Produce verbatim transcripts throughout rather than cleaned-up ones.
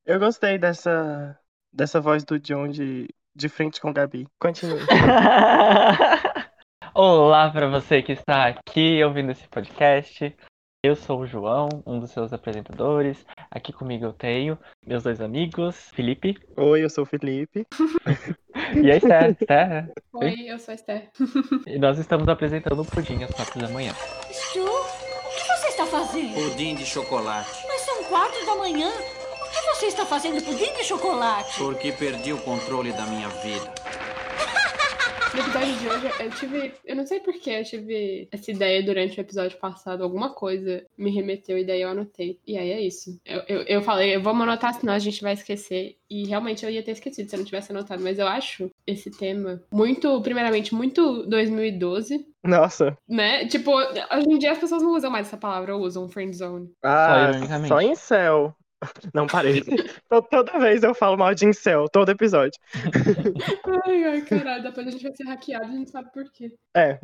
Eu gostei dessa, dessa voz do John de, de frente com Gabi. Continue. Olá para você que está aqui ouvindo esse podcast. Eu sou o João, um dos seus apresentadores. Aqui comigo eu tenho meus dois amigos, Felipe Oi, eu sou o Felipe. e a Esther. Esther. Oi, eu sou a Esther. E nós estamos apresentando o Pudim às quatro da manhã. Stu, o que você está fazendo? Pudim de chocolate. Mas são quatro da manhã. Por que você está fazendo pudim de chocolate? Porque perdi o controle da minha vida. No episódio de hoje, eu tive... Eu não sei porquê, eu tive essa ideia durante o episódio passado. Alguma coisa me remeteu e daí eu anotei. E aí é isso. Eu, eu, eu falei, eu vamos anotar, senão a gente vai esquecer. E realmente eu ia ter esquecido se eu não tivesse anotado. Mas eu acho esse tema muito, primeiramente, muito dois mil e doze. Nossa. Né? Tipo, hoje em dia as pessoas não usam mais essa palavra, usam friendzone. Ah, ironicamente. só incel. Não parei. To- Toda vez eu falo mal de incel, todo episódio. Ai, ai, caralho. Depois a gente vai ser hackeado, a gente sabe por quê. É.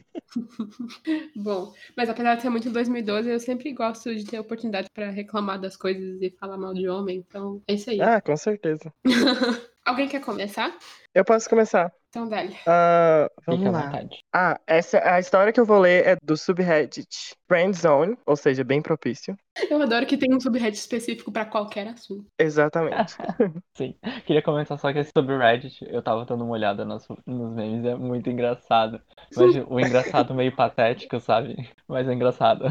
Bom, mas apesar de ser muito dois mil e doze, eu sempre gosto de ter oportunidade pra reclamar das coisas e falar mal de homem. Então, é isso aí. Ah, com certeza. Alguém quer começar? Eu posso começar. Então, dale. Ah, Fique vamos à lá. vontade. Ah, essa, a história que eu vou ler é do subreddit Friendzone, ou seja, bem propício. Eu adoro que tem um subreddit específico pra qualquer assunto. Exatamente. Sim. Queria comentar só que sobre o Reddit, eu tava dando uma olhada nos, nos memes, é muito engraçado. Mas o engraçado meio patético, sabe? Mas é engraçado.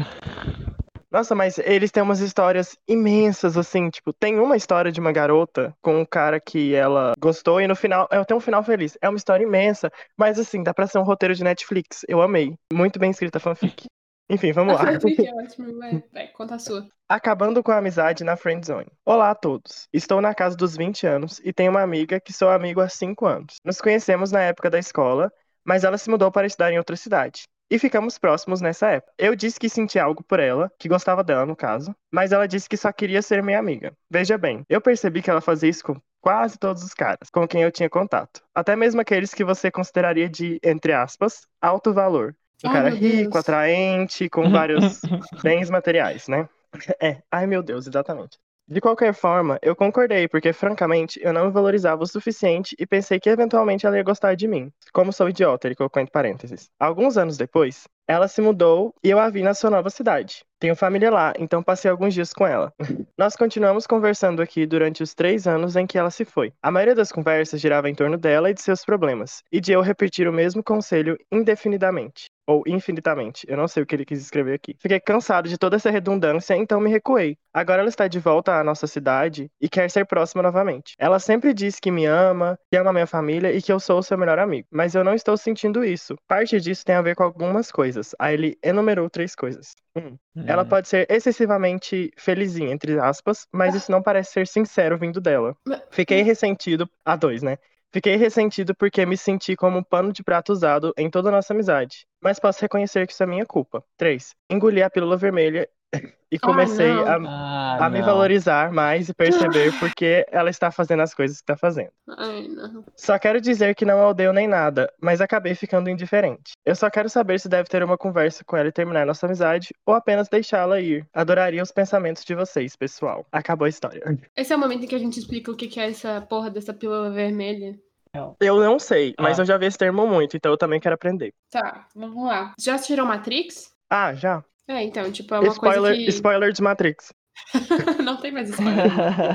Nossa, mas eles têm umas histórias imensas, assim, tipo, tem uma história de uma garota com um cara que ela gostou e no final, ela tem um final feliz. É uma história imensa, mas assim, dá pra ser um roteiro de Netflix. Eu amei. Muito bem escrita a fanfic. Enfim, vamos lá. A fanfic é ótimo, vai, vai, conta a sua. Acabando com a amizade na friendzone. Olá a todos. Estou na casa dos vinte anos e tenho uma amiga que sou amigo há cinco anos. Nos conhecemos na época da escola, mas ela se mudou para estudar em outra cidade. E ficamos próximos nessa época. Eu disse que sentia algo por ela, que gostava dela no caso, mas ela disse que só queria ser minha amiga. Veja bem, eu percebi que ela fazia isso com quase todos os caras com quem eu tinha contato. Até mesmo aqueles que você consideraria de, entre aspas, alto valor. Um Ai, cara meu rico, Deus. atraente, com vários bens materiais, né? É, ai meu Deus, exatamente. De qualquer forma, eu concordei, porque francamente eu não me valorizava o suficiente e pensei que eventualmente ela ia gostar de mim. Como sou idiota, ele colocou entre parênteses. Alguns anos depois, ela se mudou e eu a vi na sua nova cidade. Tenho família lá, então passei alguns dias com ela. Nós continuamos conversando aqui durante os três anos em que ela se foi. A maioria das conversas girava em torno dela e de seus problemas, e de eu repetir o mesmo conselho indefinidamente. Ou infinitamente, eu não sei o que ele quis escrever aqui. Fiquei cansado de toda essa redundância, então me recuei. Agora ela está de volta à nossa cidade e quer ser próxima novamente. Ela sempre diz que me ama, que ama minha família e que eu sou o seu melhor amigo. Mas eu não estou sentindo isso. Parte disso tem a ver com algumas coisas. Aí ele enumerou três coisas. Um, ela pode ser excessivamente felizinha, entre aspas, mas isso não parece ser sincero vindo dela. Fiquei ressentido. A dois, né? Fiquei ressentido porque me senti como um pano de prato usado em toda a nossa amizade. Mas posso reconhecer que isso é minha culpa. três. Engoli a pílula vermelha e comecei não. a, Ah, a me não. valorizar mais e perceber por que ela está fazendo as coisas que está fazendo. Ai, não. Só quero dizer que não a odeio nem nada, mas acabei ficando indiferente. Eu só quero saber se deve ter uma conversa com ela e terminar nossa amizade, ou apenas deixá-la ir. Adoraria os pensamentos de vocês, pessoal. Acabou a história. Esse é o momento em que a gente explica o que que é essa porra dessa pílula vermelha. Eu não sei, mas Ah. eu já vi esse termo muito, então eu também quero aprender. Tá, vamos lá. Já assistiram Matrix? Ah, já. É, então, tipo, é uma Spoiler, coisa que... spoiler de Matrix. Não tem mais spoiler.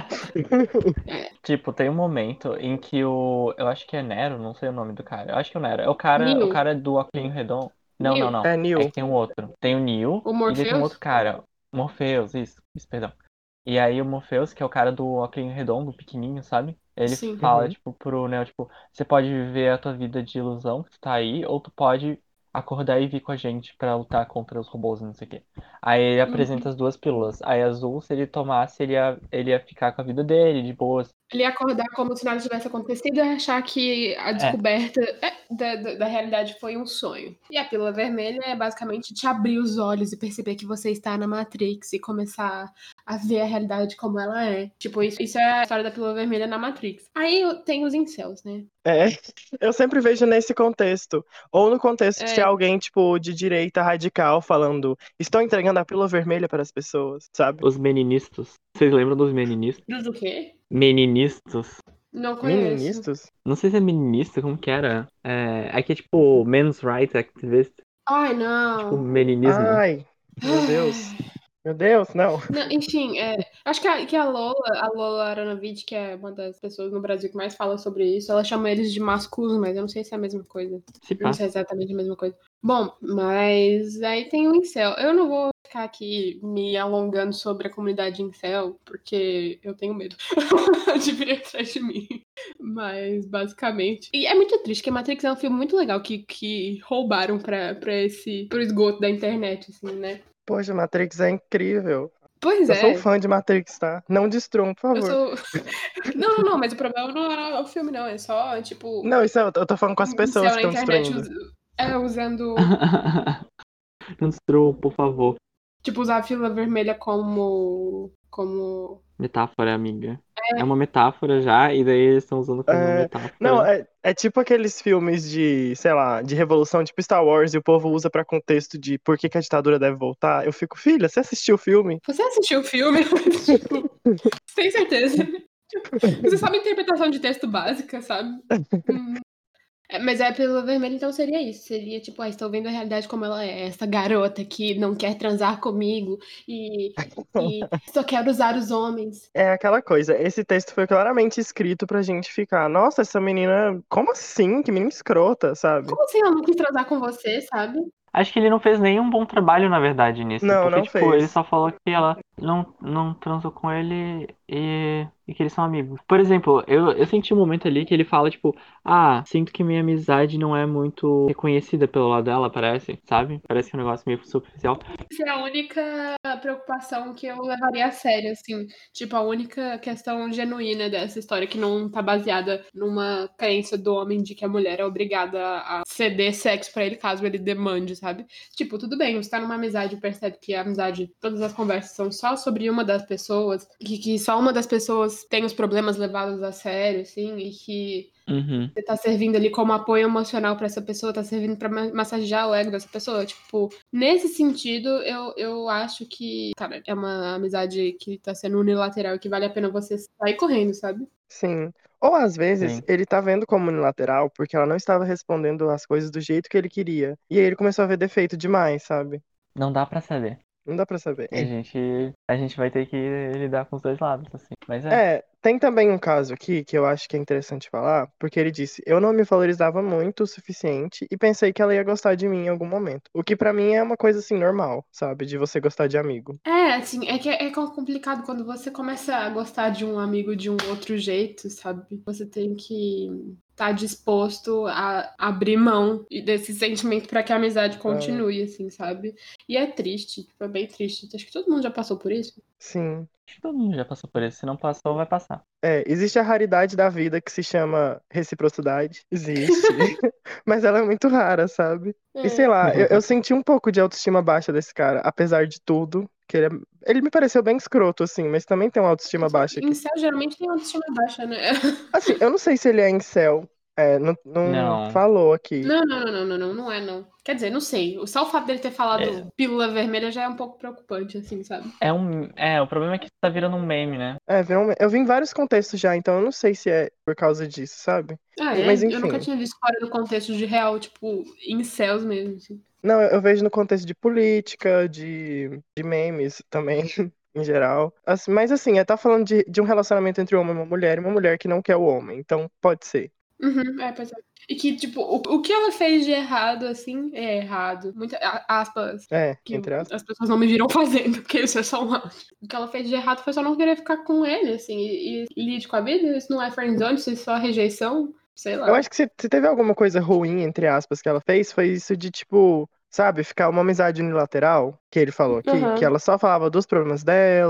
É. Tipo, tem um momento em que o. Eu acho que é Nero, não sei o nome do cara. Eu acho que é o Nero. É o cara, Neo. o cara do óculos redondo. Não, Neo. não, não. É Neo. É que tem um outro. Tem o Neo O e daí tem um Morpheus? outro cara. Morpheus, isso, isso, perdão. E aí o Morpheus, que é o cara do óculos redondo, pequenininho, sabe? Ele Sim. fala, Uhum. tipo, pro Neo, tipo, você pode viver a tua vida de ilusão que tu tá aí, ou tu pode acordar e vir com a gente pra lutar contra os robôs e não sei o quê. Aí ele apresenta as duas pílulas. Aí azul, se ele tomasse, ele ia, ele ia ficar com a vida dele, de boas. Ele ia acordar como se nada tivesse acontecido e achar que a descoberta é, da, da, da realidade foi um sonho. E a pílula vermelha é basicamente te abrir os olhos e perceber que você está na Matrix e começar a ver a realidade como ela é. Tipo, isso, isso é a história da pílula vermelha na Matrix. Aí eu tenho os incels, né? É, eu sempre vejo nesse contexto. Ou no contexto de ser É. alguém, tipo, de direita radical falando, estou entregando a pílula vermelha para as pessoas, sabe? Os meninistas. Vocês lembram dos meninistas? Dos o quê? Meninistas. Não conheço. Meninistas? Não sei se é meninista, como que era? É, aqui é tipo men's rights activist. Ai, Tipo, não. meninismo. Ai, meu Deus. Meu Deus, não. Não, enfim, é, acho que a, que a Lola, a Lola Aronovitch, que é uma das pessoas no Brasil que mais fala sobre isso, ela chama eles de masculos, mas eu não sei se é a mesma coisa. Se Eu não pá. sei exatamente a mesma coisa. Bom, mas aí tem o incel. Eu não vou ficar aqui me alongando sobre a comunidade incel, porque eu tenho medo de vir atrás de mim. Mas, basicamente... E é muito triste, que Matrix é um filme muito legal que, que roubaram pra, pra esse... pro esgoto da internet, assim, né? Poxa, Matrix é incrível. Pois Eu sou é. fã de Matrix, tá? Não destruam, por Eu favor. sou... Não, não, não, mas o problema não é o filme, não. É só, tipo, Não, isso é, eu tô falando com as um pessoas céu que na estão internet destruindo. us- é, usando... Não destruam, por favor. Tipo, usar a fila vermelha como... Como... Metáfora, amiga. É uma metáfora já, e daí eles estão usando como É, metáfora. não, é, é tipo aqueles filmes de, sei lá, de revolução, tipo Star Wars, e o povo usa pra contexto de por que que a ditadura deve voltar. Eu fico, filha, você assistiu o filme? Você assistiu o filme? Tipo, sem certeza. Você sabe a interpretação de texto básica, sabe? Hum. É, mas é pelo vermelho, então seria isso. Seria tipo, ah, estou vendo a realidade como ela é. Essa garota que não quer transar comigo e, e só quer usar os homens. É aquela coisa, esse texto foi claramente escrito pra gente ficar, nossa, essa menina, como assim? Que menina escrota, sabe? Como assim ela não quis transar com você, sabe? Acho que ele não fez nenhum bom trabalho, na verdade, nisso. Não, Porque, não tipo, ele fez. só falou que ela não, não transou com ele e, e que eles são amigos. Por exemplo, eu, eu senti um momento ali que ele fala, tipo, ah, sinto que minha amizade não é muito reconhecida pelo lado dela, parece, sabe? Parece que é um negócio meio superficial. Essa é a única preocupação que eu levaria a sério, assim. Tipo, a única questão genuína dessa história que não tá baseada numa crença do homem de que a mulher é obrigada a ceder sexo pra ele caso ele demande, sabe? Tipo, tudo bem, você tá numa amizade e percebe que a amizade, todas as conversas são só sobre uma das pessoas, que, que só uma das pessoas tem os problemas levados a sério, assim, e que Uhum. você tá servindo ali como apoio emocional pra essa pessoa, tá servindo pra ma- massagear o ego dessa pessoa. Tipo, nesse sentido, eu, eu acho que, cara, é uma amizade que tá sendo unilateral e que vale a pena você sair correndo, sabe? Sim. Ou às vezes Sim. ele tá vendo como unilateral porque ela não estava respondendo as coisas do jeito que ele queria. E aí ele começou a ver defeito demais, sabe? Não dá pra saber. Não dá pra saber. E a gente, a gente vai ter que lidar com os dois lados, assim. Mas é. É, tem também um caso aqui que eu acho que é interessante falar, porque ele disse: eu não me valorizava muito o suficiente e pensei que ela ia gostar de mim em algum momento. O que pra mim é uma coisa assim normal, sabe? De você gostar de amigo. É, assim, é que é complicado quando você começa a gostar de um amigo de um outro jeito, sabe? Você tem que estar disposto a abrir mão desse sentimento pra que a amizade continue, assim, sabe? E é triste, tipo, é bem triste. Acho que todo mundo já passou por isso. Sim. Acho que todo mundo já passou por isso. Se não passou, vai passar. É, existe a raridade da vida que se chama reciprocidade. Existe. Mas ela é muito rara, sabe? E sei lá, eu, eu senti um pouco de autoestima baixa desse cara, apesar de tudo. Que ele, é- ele me pareceu bem escroto, assim, mas também tem uma autoestima baixa aqui. Incel geralmente tem autoestima baixa, né? Assim, eu não sei se ele é incel. É, não, não Não. falou aqui. Não, não, não, não, não, não é, não. Quer dizer, não sei. Só o fato dele ter falado É. pílula vermelha já é um pouco preocupante, assim, sabe? É um. É, o problema é que tá virando um meme, né? É, virou um- eu vi em vários contextos já, então eu não sei se é por causa disso, sabe? Ah, é? Mas Eu nunca enfim. tinha visto fora do contexto de real, tipo, incels mesmo, assim. Não, eu eu vejo no contexto de política, de, de memes também, em geral. Assim, mas assim, é tá falando de, de um relacionamento entre um homem e uma mulher, e uma mulher que não quer o homem, então pode ser. Uhum, é, pois é. E que, tipo, o, o que ela fez de errado, assim, é errado. Muita, a- aspas, É, que entre aspas. as pessoas não me viram fazendo, porque isso é só um áudio. O que ela fez de errado foi só não querer ficar com ele, assim, e, e lide com a vida. Isso não é friendzone, isso é só rejeição, sei lá. Eu acho que se, se teve alguma coisa ruim, entre aspas, que ela fez, foi isso de, tipo, sabe, ficar uma amizade unilateral, que ele falou aqui, Uhum. que ela só falava dos problemas dela,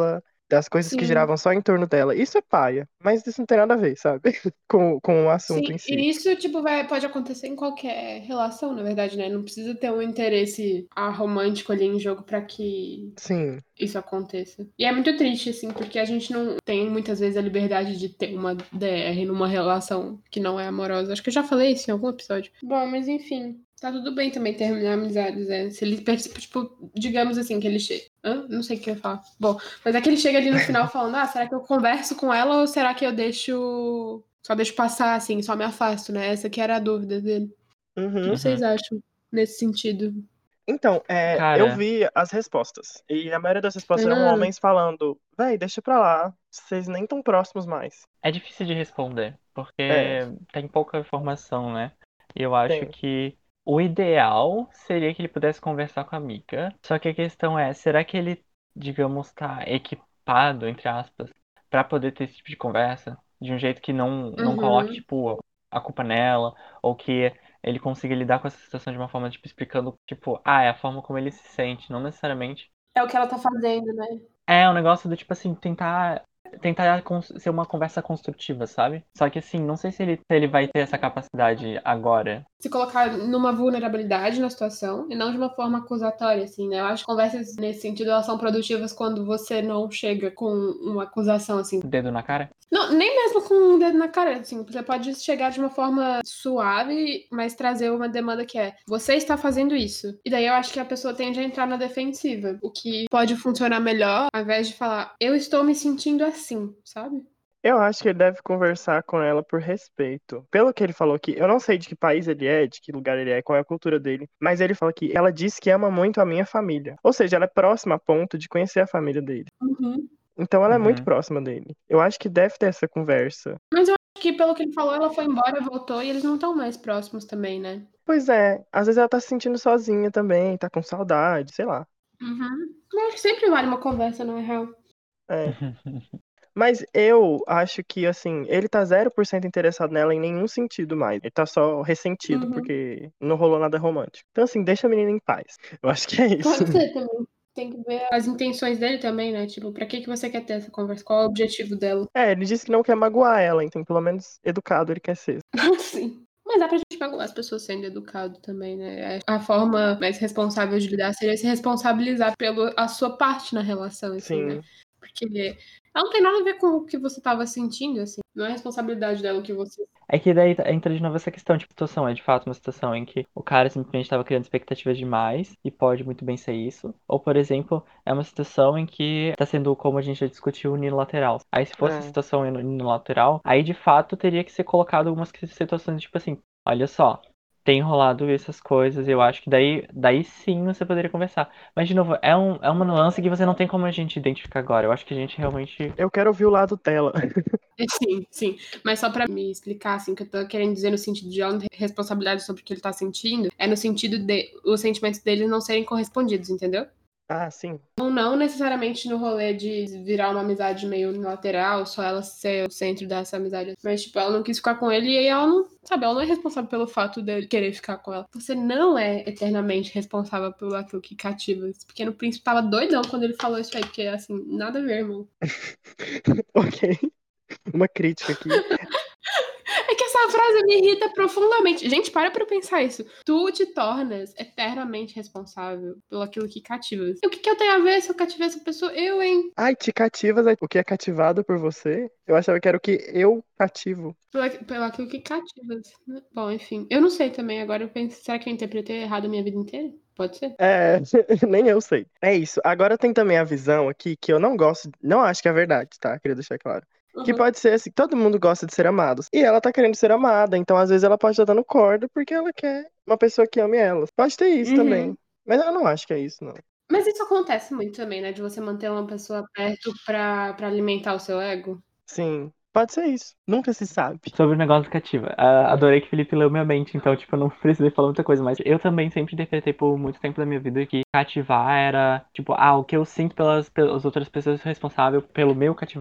das coisas que Sim. giravam só em torno dela. Isso é paia, mas isso não tem nada a ver, sabe? com, com o assunto Sim, em si. e isso, tipo, vai, pode acontecer em qualquer relação, na verdade, né? Não precisa ter um interesse ah, romântico ali em jogo pra que Sim, isso aconteça. E é muito triste, assim, porque a gente não tem muitas vezes a liberdade de ter uma D R numa relação que não é amorosa. Acho que eu já falei isso em algum episódio. Bom, mas enfim. Tá tudo bem também terminar amizades, né? Se ele, tipo, digamos assim, que ele chega. Hã? Não sei o que eu ia falar. Bom, mas é que ele chega ali no final falando: ah, será que eu converso com ela ou será que eu deixo. Só deixo passar, assim, só me afasto, né? Essa que era a dúvida dele. O que uhum. vocês acham nesse sentido? Então, é, eu Cara, vi as respostas. E a maioria das respostas eram Ah, homens falando, véi, deixa pra lá, vocês nem tão próximos mais. é difícil de responder, porque É, tem pouca informação, né? E eu acho tem. que o ideal seria que ele pudesse conversar com a amiga. Só que a questão é, será que ele, digamos, tá equipado, entre aspas, pra poder ter esse tipo de conversa? De um jeito que não, não coloque, uhum. tipo, a culpa nela, ou que ele consiga lidar com essa situação de uma forma, tipo, explicando, tipo, ah, é a forma como ele se sente, não necessariamente. É o que ela tá fazendo, né? É um negócio do tipo assim, tentar tentar cons- ser uma conversa construtiva, sabe? Só que assim, não sei se ele, se ele vai ter essa capacidade agora. Se colocar numa vulnerabilidade na situação e não de uma forma acusatória, assim, né? Eu acho que conversas nesse sentido elas são produtivas quando você não chega com uma acusação, assim. Dedo na cara? Não, nem mesmo com um dedo na cara, assim. Você pode chegar de uma forma suave, mas trazer uma demanda que é: você está fazendo isso. E daí eu acho que a pessoa tende a entrar na defensiva, o que pode funcionar melhor, ao invés de falar: eu estou me sentindo assim, sabe? Eu acho que ele deve conversar com ela por respeito. Pelo que ele falou aqui, eu não sei de que país ele é, de que lugar ele é, qual é a cultura dele, mas ele fala que ela disse que ama muito a minha família. Ou seja, ela é próxima a ponto de conhecer a família dele. Uhum. Então ela é muito Uhum. próxima dele. Eu acho que deve ter essa conversa. Mas eu acho que, pelo que ele falou, ela foi embora, voltou e eles não estão mais próximos também, né? Pois é, às vezes ela tá se sentindo sozinha também, tá com saudade, sei lá. Uhum. Eu acho que sempre vale uma conversa, na real. É. Mas eu acho que, assim, ele tá zero por cento interessado nela em nenhum sentido mais. Ele tá só ressentido Uhum. porque não rolou nada romântico. Então, assim, deixa a menina em paz. Eu acho que é isso. Pode ser também. Tem que ver as intenções dele também, né? Tipo, pra que, que você quer ter essa conversa? Qual é o objetivo dela? É, ele disse que não quer magoar ela, então pelo menos educado ele quer ser. Sim. Mas dá pra gente magoar as pessoas sendo educado também, né? A forma mais responsável de lidar seria se responsabilizar pela sua parte na relação, assim, né? Sim. Porque ela não tem nada a ver com o que você tava sentindo, assim. Não é responsabilidade dela o que você. É que daí entra de novo essa questão, tipo, situação, é de fato uma situação em que o cara simplesmente estava criando expectativas demais, e pode muito bem ser isso. Ou, por exemplo, é uma situação em que está sendo, como a gente já discutiu, unilateral. Aí se fosse É. situação unilateral, aí de fato teria que ser colocado algumas situações, tipo assim, olha só, tem rolado essas coisas, eu acho que daí, daí sim você poderia conversar. Mas, de novo, é, um, é uma nuance que você não tem como a gente identificar agora. Eu acho que a gente realmente. Eu quero ouvir o lado dela. Sim, sim. Mas só pra me explicar, assim, o que eu tô querendo dizer no sentido de ela não ter responsabilidade sobre o que ele tá sentindo, é no sentido de os sentimentos dele não serem correspondidos, entendeu? Ah, sim. Ou não necessariamente no rolê de virar uma amizade meio unilateral, só ela ser o centro dessa amizade. Mas, tipo, ela não quis ficar com ele e aí ela não, sabe, ela não é responsável pelo fato dele querer ficar com ela. Você não é eternamente responsável pelo aquilo que cativa. Esse pequeno príncipe tava doidão quando ele falou isso aí, porque, assim, nada a ver, irmão. Ok. Uma crítica aqui. É que essa frase me irrita profundamente. Gente, para pra pensar isso. Tu te tornas eternamente responsável pelo aquilo que cativas. E o que, que eu tenho a ver se eu cativei essa pessoa? Eu, hein? Ai, te cativas o que é cativado por você? Eu achava que era o que eu cativo. Pelo, pelo aquilo que cativas. Né? Bom, enfim. Eu não sei também. Agora eu penso, será que eu interpretei errado a minha vida inteira? Pode ser? É, nem eu sei. É isso. Agora tem também a visão aqui que eu não gosto, não acho que é verdade, tá? Queria deixar claro. Que Uhum. pode ser assim, todo mundo gosta de ser amado. E ela tá querendo ser amada, então às vezes ela pode estar dando corda porque ela quer uma pessoa que ame ela. Pode ter isso Uhum. também. Mas eu não acho que é isso, não. Mas isso acontece muito também, né? De você manter uma pessoa perto pra, pra alimentar o seu ego. Sim, pode ser isso. Nunca se sabe. Sobre o negócio cativa. Ah, adorei que o Felipe leu minha mente, então, tipo, eu não precisei falar muita coisa, mas eu também sempre interpretei por muito tempo da minha vida que cativar era, tipo, ah, o que eu sinto pelas, pelas outras pessoas responsável pelo meu cativar.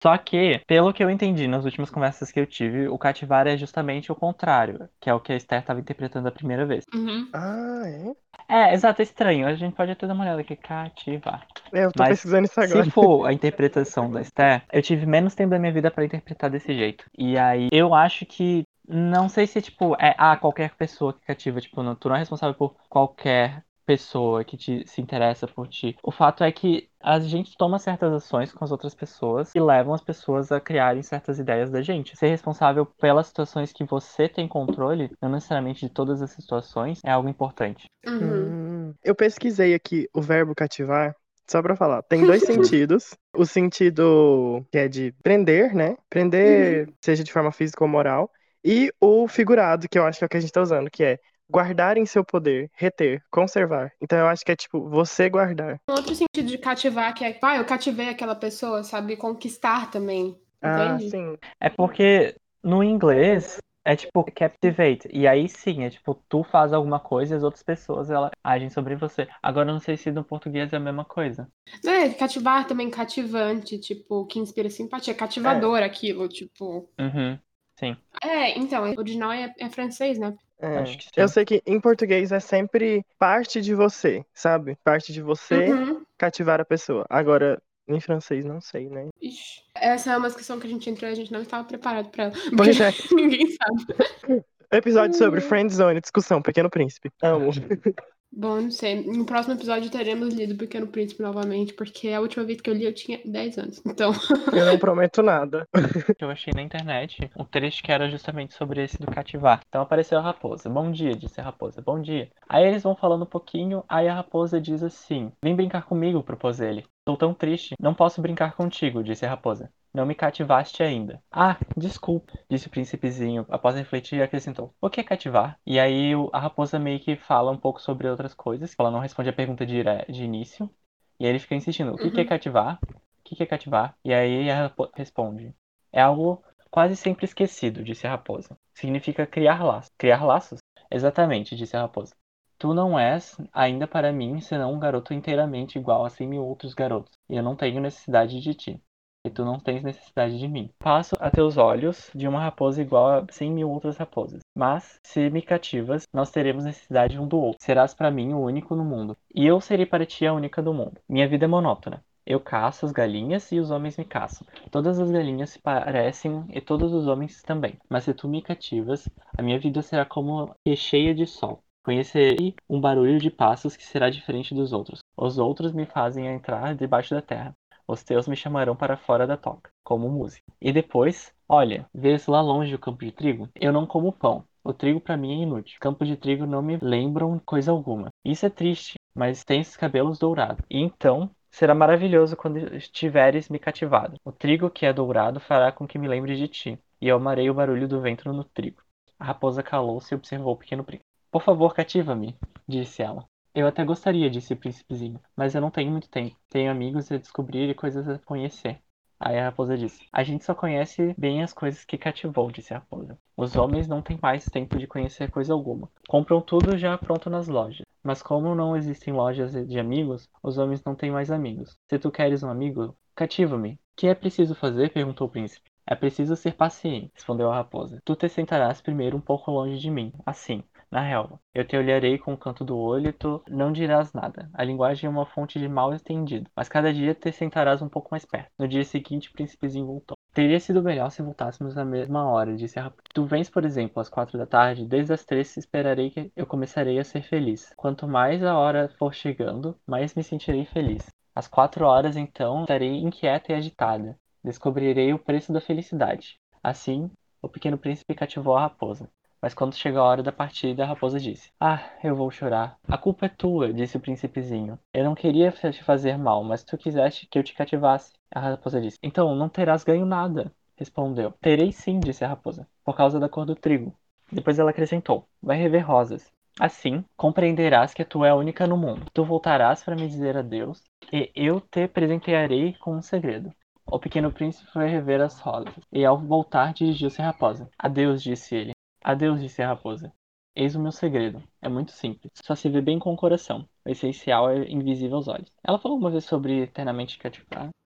Só que, pelo que eu entendi nas últimas conversas que eu tive, o cativar é justamente o contrário, que é o que a Esther estava interpretando a primeira vez. Uhum. Ah, é? É, exato, é estranho. A gente pode até dar uma olhada aqui, cativar. É, eu tô Mas pesquisando isso se agora. for a interpretação da Esther, eu tive menos tempo da minha vida pra interpretar desse jeito. E aí, eu acho que, não sei se, tipo, é ah, qualquer pessoa que cativa, tipo, não, tu não é responsável por qualquer pessoa que te, se interessa por ti. O fato é que a gente toma certas ações com as outras pessoas e levam as pessoas a criarem certas ideias da gente. Ser responsável pelas situações que você tem controle, não necessariamente de todas as situações, é algo importante. Uhum. Hum, eu pesquisei aqui o verbo cativar, só pra falar. Tem dois sentidos. O sentido que é de prender, né? Prender, seja de forma física ou moral. E o figurado, que eu acho que é o que a gente tá usando, que é guardar em seu poder, reter, conservar. Então eu acho que é tipo, você guardar. Um outro sentido de cativar, que é, ah, eu cativei aquela pessoa, sabe? Conquistar também. Ah, Entende? sim. É porque no inglês é tipo captivate. E aí sim, é tipo, tu faz alguma coisa e as outras pessoas elas agem sobre você. Agora eu não sei se no português é a mesma coisa. Não é cativar também cativante, tipo, que inspira simpatia. Cativador aquilo, tipo. Uhum, sim, É, então, o original é, é francês, né? É. acho que Eu sim. sei que em português é sempre parte de você, sabe? Parte de você Uhum. cativar a pessoa. Agora, em francês, não sei, né? Ixi. Essa é uma questão que a gente entrou e a gente não estava preparado pra ela. Porque Pois é. ninguém sabe. Episódio sobre Friendzone, discussão, Pequeno Príncipe. Amo. Bom, não sei. No próximo episódio teremos lido Pequeno Príncipe novamente, porque a última vez que eu li eu tinha dez anos. Então. Eu não prometo nada. Eu achei na internet um trecho que era justamente sobre esse do cativar. Então apareceu a raposa. Bom dia, disse a raposa. Bom dia. Aí eles vão falando um pouquinho, aí a raposa diz assim: Vem brincar comigo, propôs ele. Estou tão triste. Não posso brincar contigo, disse a raposa. Não me cativaste ainda. Ah, desculpa, disse o príncipezinho. Após refletir, acrescentou: O que é cativar? E aí o- a raposa meio que fala um pouco sobre outras coisas. Ela não responde a pergunta de, de início. E aí ele fica insistindo: O que que é Uhum. cativar? O que que é cativar? E aí a raposa responde: É algo quase sempre esquecido, disse a raposa. Significa criar laços. Criar laços? Exatamente, disse a raposa. Tu não és ainda para mim senão um garoto inteiramente igual a cem mil outros garotos, e eu não tenho necessidade de ti, e tu não tens necessidade de mim. Passo a teus olhos de uma raposa igual a cem mil outras raposas, mas, se me cativas, nós teremos necessidade um do outro. Serás para mim o único no mundo, e eu serei para ti a única do mundo. Minha vida é monótona. Eu caço as galinhas e os homens me caçam. Todas as galinhas se parecem e todos os homens também. Mas se tu me cativas, a minha vida será como que cheia de sol. Conhecerei um barulho de passos que será diferente dos outros. Os outros me fazem entrar debaixo da terra. Os teus me chamarão para fora da toca, como música. E depois, olha, vês lá longe o campo de trigo? Eu não como pão. O trigo para mim é inútil. Campo de trigo não me lembram coisa alguma. Isso é triste, mas tens cabelos dourados. E então será maravilhoso quando estiveres me cativado. O trigo que é dourado fará com que me lembre de ti, e eu amarei o barulho do vento no trigo. A raposa calou-se e observou o pequeno príncipe. Por favor, cativa-me, disse ela. Eu até gostaria, disse o príncipezinho, mas eu não tenho muito tempo. Tenho amigos a descobrir e coisas a conhecer. Aí a raposa disse: A gente só conhece bem as coisas que cativou, disse a raposa. Os homens não têm mais tempo de conhecer coisa alguma. Compram tudo já pronto nas lojas. Mas como não existem lojas de amigos, os homens não têm mais amigos. Se tu queres um amigo, cativa-me. O que é preciso fazer? Perguntou o príncipe. É preciso ser paciente, respondeu a raposa. Tu te sentarás primeiro um pouco longe de mim, assim, na relva. Eu te olharei com o canto do olho e tu não dirás nada. A linguagem é uma fonte de mal entendido, mas cada dia te sentarás um pouco mais perto. No dia seguinte, o príncipezinho voltou. Teria sido melhor se voltássemos na mesma hora, disse a raposa. Tu vens, por exemplo, às quatro da tarde, desde as três esperarei que eu começarei a ser feliz. Quanto mais a hora for chegando, mais me sentirei feliz. Às quatro horas, então, estarei inquieta e agitada. Descobrirei o preço da felicidade. Assim, o pequeno príncipe cativou a raposa. Mas quando chegou a hora da partida, a raposa disse: Ah, eu vou chorar. A culpa é tua, disse o príncipezinho. Eu não queria te fazer mal, mas tu quiseste que eu te cativasse. A raposa disse: Então não terás ganho nada, respondeu. Terei sim, disse a raposa, por causa da cor do trigo. Depois ela acrescentou: Vai rever rosas. Assim, compreenderás que tu é a única no mundo. Tu voltarás para me dizer adeus, e eu te presentearei com um segredo. O pequeno príncipe foi rever as rosas, e ao voltar dirigiu-se à raposa. Adeus, disse ele. Adeus, disse a raposa. Eis o meu segredo. É muito simples. Só se vê bem com o coração. O essencial é invisível aos olhos. Ela falou uma vez sobre eternamente cativar.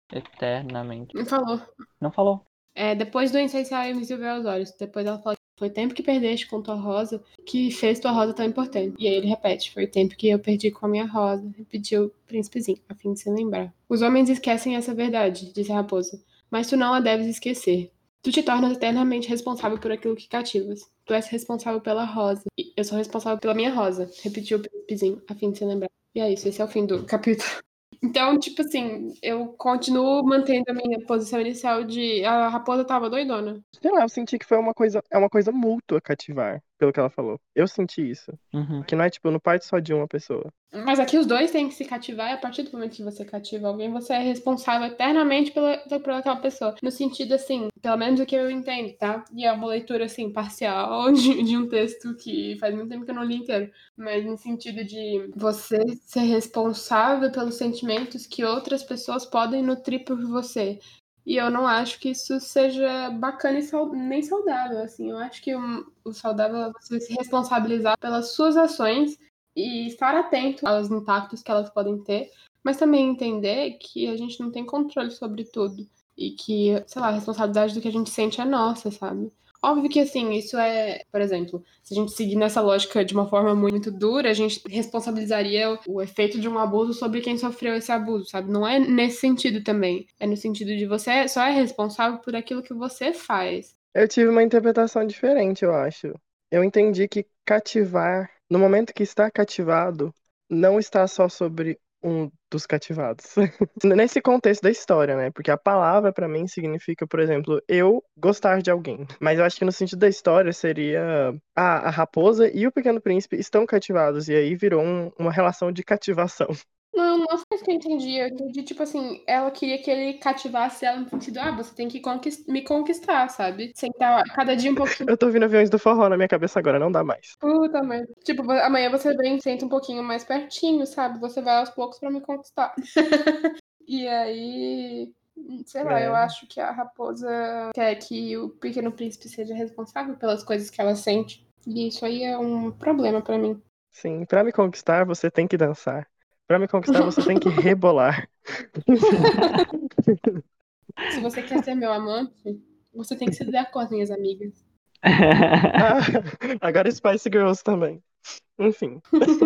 eternamente. Não falou. Não falou. É, depois do essencial invisível aos olhos. Depois ela fala que foi o tempo que perdeste com tua rosa que fez tua rosa tão importante. E aí ele repete, foi o tempo que eu perdi com a minha rosa. Repetiu o príncipezinho, a fim de se lembrar. Os homens esquecem essa verdade, disse a raposa. Mas tu não a deves esquecer. Tu te tornas eternamente responsável por aquilo que cativas. Tu és responsável pela rosa. E eu sou responsável pela minha rosa. Repetiu o príncipezinho, a fim de se lembrar. E é isso, esse é o fim do capítulo. Então, tipo assim, eu continuo mantendo a minha posição inicial de a raposa tava doidona. Sei lá, eu senti que foi uma coisa, é uma coisa mútua cativar, pelo que ela falou. Eu senti isso. Uhum. Que não é, tipo, não parte só de uma pessoa. Mas aqui os dois têm que se cativar, e a partir do momento que você cativa alguém, você é responsável eternamente pela, pela aquela pessoa. No sentido, assim, pelo menos o que eu entendo, tá? E é uma leitura, assim, parcial de, de um texto que faz muito tempo que eu não li inteiro. Mas no sentido de você ser responsável pelos sentimentos que outras pessoas podem nutrir por você. E eu não acho que isso seja bacana e sal- nem saudável, assim. Eu acho que o, o saudável é você se responsabilizar pelas suas ações e estar atento aos impactos que elas podem ter, mas também entender que a gente não tem controle sobre tudo e que, sei lá, a responsabilidade do que a gente sente é nossa, sabe? Óbvio que, assim, isso é, por exemplo, se a gente seguir nessa lógica de uma forma muito dura, a gente responsabilizaria o, o efeito de um abuso sobre quem sofreu esse abuso, sabe? Não é nesse sentido também. É no sentido de você só é responsável por aquilo que você faz. Eu tive uma interpretação diferente, eu acho. Eu entendi que cativar, no momento que está cativado, não está só sobre um dos cativados. Nesse contexto da história, né? Porque a palavra, pra mim, significa, por exemplo, eu gostar de alguém. Mas eu acho que no sentido da história seria a, a raposa e o pequeno príncipe estão cativados. E aí virou um- uma relação de cativação. Não, não foi isso que eu entendi. Eu entendi, tipo assim, ela queria que ele cativasse ela no sentido, ah, você tem que conquist- me conquistar, sabe? Sentar cada dia um pouquinho. Eu tô ouvindo aviões do forró na minha cabeça agora, não dá mais. Puta merda. Tipo, amanhã você vem, senta um pouquinho mais pertinho, sabe? Você vai aos poucos pra me conquistar. E aí, sei lá, É. eu acho que a raposa quer que o pequeno príncipe seja responsável pelas coisas que ela sente. E isso aí é um problema pra mim. Sim, pra me conquistar, você tem que dançar. Pra me conquistar, você tem que rebolar. Se você quer ser meu amante, você tem que se dar com as minhas amigas. Ah, agora Spice Girls também. Enfim.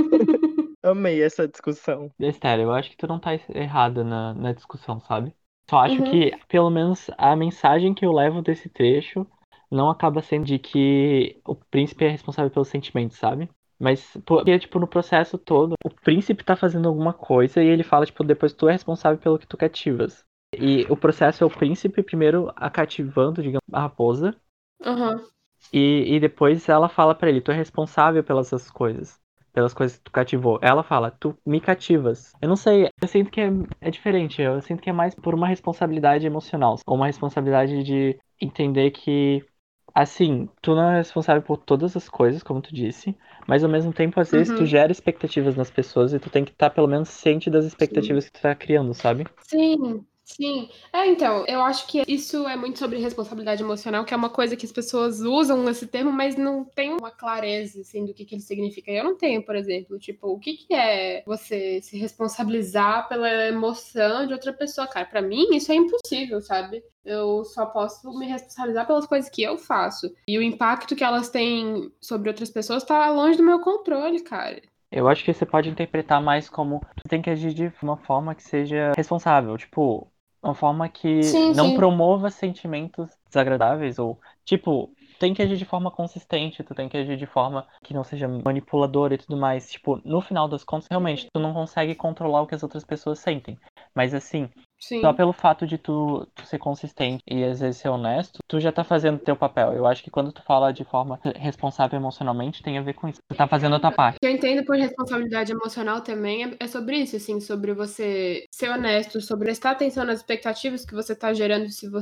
Amei essa discussão. Esther, eu acho que tu não tá errada na, na discussão, sabe? Só acho Uhum. que, pelo menos, a mensagem que eu levo desse trecho não acaba sendo de que o príncipe é responsável pelos sentimentos, sabe? Mas, porque, tipo, no processo todo, o príncipe tá fazendo alguma coisa e ele fala, tipo, depois tu é responsável pelo que tu cativas. E o processo é o príncipe primeiro a cativando, digamos, a raposa, Uhum. e, e depois ela fala pra ele, tu é responsável pelas essas coisas. Pelas coisas que tu cativou. Ela fala, tu me cativas. Eu não sei, eu sinto que é, é diferente. Eu sinto que é mais por uma responsabilidade emocional. Ou uma responsabilidade de entender que, assim, tu não é responsável por todas as coisas, como tu disse. Mas ao mesmo tempo, às vezes, tu Uhum. gera expectativas nas pessoas e tu tem que estar pelo menos ciente das expectativas que tu tá criando, sabe? Sim, sim. É, então, eu acho que isso é muito sobre responsabilidade emocional, que é uma coisa que as pessoas usam esse termo, mas não tem uma clareza, assim, do que, que ele significa. Eu não tenho, por exemplo, tipo, o que, que é você se responsabilizar pela emoção de outra pessoa, cara? Pra mim, isso é impossível, sabe? Eu só posso me responsabilizar pelas coisas que eu faço. E o impacto que elas têm sobre outras pessoas tá longe do meu controle, cara. Eu acho que você pode interpretar mais como tu tem que agir de uma forma que seja responsável, tipo, uma forma que Sim, não sim. promova sentimentos desagradáveis, ou, tipo, tem que agir de forma consistente, tu tem que agir de forma que não seja manipuladora e tudo mais. Tipo, no final das contas, realmente, tu não consegue controlar o que as outras pessoas sentem. Mas assim, só Sim. pelo fato de tu, tu ser consistente e às vezes ser honesto, tu já tá fazendo o teu papel. Eu acho que quando tu fala de forma responsável emocionalmente, tem a ver com isso. Tu tá fazendo a tua parte. O que eu entendo por responsabilidade emocional também é, é sobre isso, assim, sobre você ser honesto, sobre prestar atenção nas expectativas que você tá gerando se você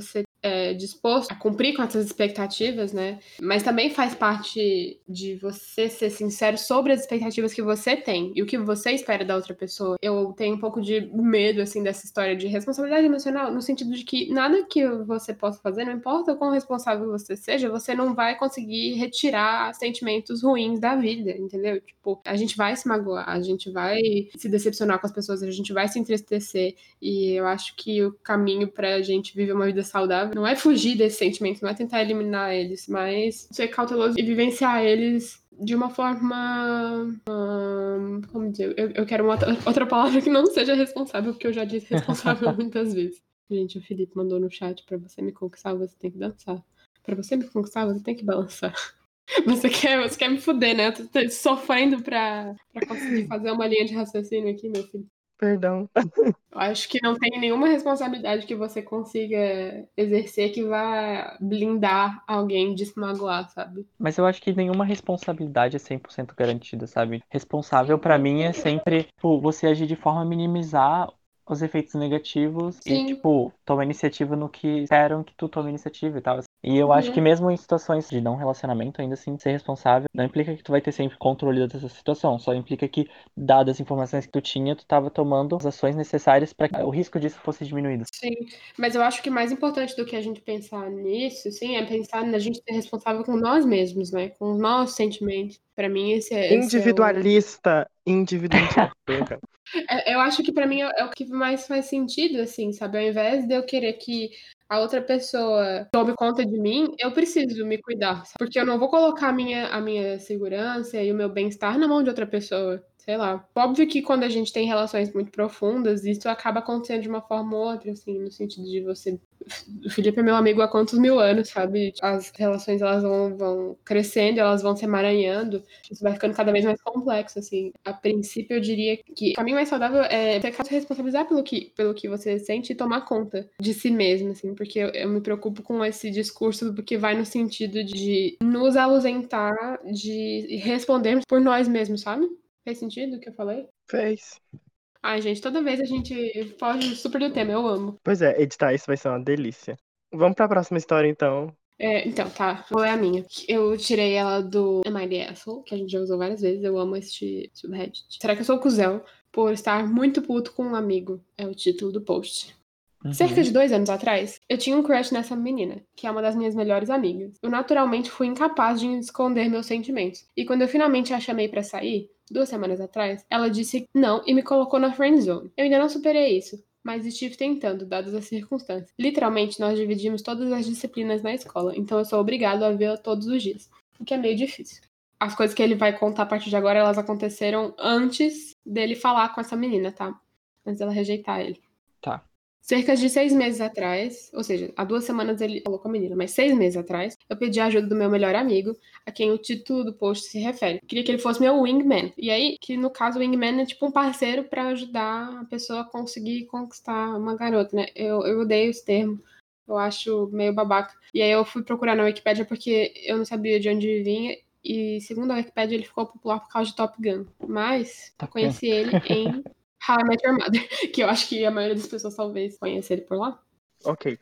é, disposto a cumprir com essas expectativas, né? Mas também faz parte de você ser sincero sobre as expectativas que você tem e o que você espera da outra pessoa. Eu tenho um pouco de medo, assim, dessa história de responsabilidade emocional, no sentido de que nada que você possa fazer, não importa o quão responsável você seja, você não vai conseguir retirar sentimentos ruins da vida, entendeu? Tipo, a gente vai se magoar, a gente vai se decepcionar com as pessoas, a gente vai se entristecer, e eu acho que o caminho pra gente viver uma vida saudável não é fugir desses sentimentos, não é tentar eliminar eles, mas ser cauteloso e vivenciar eles de uma forma... Hum, como dizer? Eu, eu quero uma outra, outra palavra que não seja responsável, porque eu já disse responsável muitas vezes. Gente, o Felipe mandou no chat: pra você me conquistar, você tem que dançar. Pra você me conquistar, você tem que balançar. Você quer, você quer me fuder, né? Eu tô sofrendo pra, pra conseguir fazer uma linha de raciocínio aqui, meu filho. Perdão. Eu acho que não tem nenhuma responsabilidade que você consiga exercer que vá blindar alguém de se magoar, sabe? Mas eu acho que nenhuma responsabilidade é cem por cento garantida, sabe? Responsável pra mim é sempre, tipo, você agir de forma a minimizar os efeitos negativos e, Sim. tipo, tomar iniciativa no que esperam que tu tome iniciativa e tal. E eu Uhum. acho que mesmo em situações de não relacionamento, ainda assim, ser responsável não implica que tu vai ter sempre controle dessa situação, só implica que, dadas as informações que tu tinha, tu tava tomando as ações necessárias para que o risco disso fosse diminuído. Sim, mas eu acho que mais importante do que a gente pensar nisso, sim, é pensar na gente ser responsável com nós mesmos, né? Com os nossos sentimentos. Pra mim, esse é, esse é o... Individualista. Individu... Mentira, tô brincando. É, eu acho que pra mim é, é o que mais faz sentido, assim, sabe? Ao invés de eu querer que a outra pessoa tome conta de mim, eu preciso me cuidar, sabe? Porque eu não vou colocar a minha, a minha segurança e o meu bem-estar na mão de outra pessoa. Sei lá. Óbvio que quando a gente tem relações muito profundas, isso acaba acontecendo de uma forma ou outra, assim, no sentido de você... O Felipe é meu amigo há quantos mil anos, sabe? As relações, elas vão, vão crescendo, elas vão se emaranhando, isso vai ficando cada vez mais complexo, assim. A princípio, eu diria que o caminho mais saudável é você se responsabilizar pelo que, pelo que você sente e tomar conta de si mesmo, assim, porque eu, eu me preocupo com esse discurso que vai no sentido de nos ausentar de respondermos por nós mesmos, sabe? Fez sentido o que eu falei? Fez. Ai, gente, toda vez a gente foge super do tema, eu amo. Pois é, editar isso vai ser uma delícia. Vamos pra próxima história, então. É, então, tá, vou ler a minha. Eu tirei ela do Am I the Asshole, que a gente já usou várias vezes, eu amo este subreddit. Será que eu sou cuzão por estar muito puto com um amigo? É o título do post. Uhum. Cerca de dois anos atrás, eu tinha um crush nessa menina, que é uma das minhas melhores amigas. Eu naturalmente fui incapaz de esconder meus sentimentos. E quando eu finalmente a chamei pra sair, duas semanas atrás, ela disse não e me colocou na friend zone. Eu ainda não superei isso, mas estive tentando, dadas as circunstâncias. Literalmente, nós dividimos todas as disciplinas na escola, então eu sou obrigado a vê-la todos os dias, o que é meio difícil. As coisas que ele vai contar a partir de agora, elas aconteceram antes dele falar com essa menina, tá? Antes dela rejeitar ele. Tá. Cerca de seis meses atrás, ou seja, há duas semanas ele falou com a menina, mas seis meses atrás, eu pedi a ajuda do meu melhor amigo, a quem o título do post se refere. Eu queria que ele fosse meu wingman. E aí, que no caso o wingman é tipo um parceiro pra ajudar a pessoa a conseguir conquistar uma garota, né? Eu, eu odeio esse termo. Eu acho meio babaca. E aí eu fui procurar na Wikipédia porque eu não sabia de onde vinha. E segundo a Wikipédia, ele ficou popular por causa de Top Gun. Mas eu conheci ele em How I Met Your Mother, que eu acho que a maioria das pessoas talvez conheça ele por lá. Ok.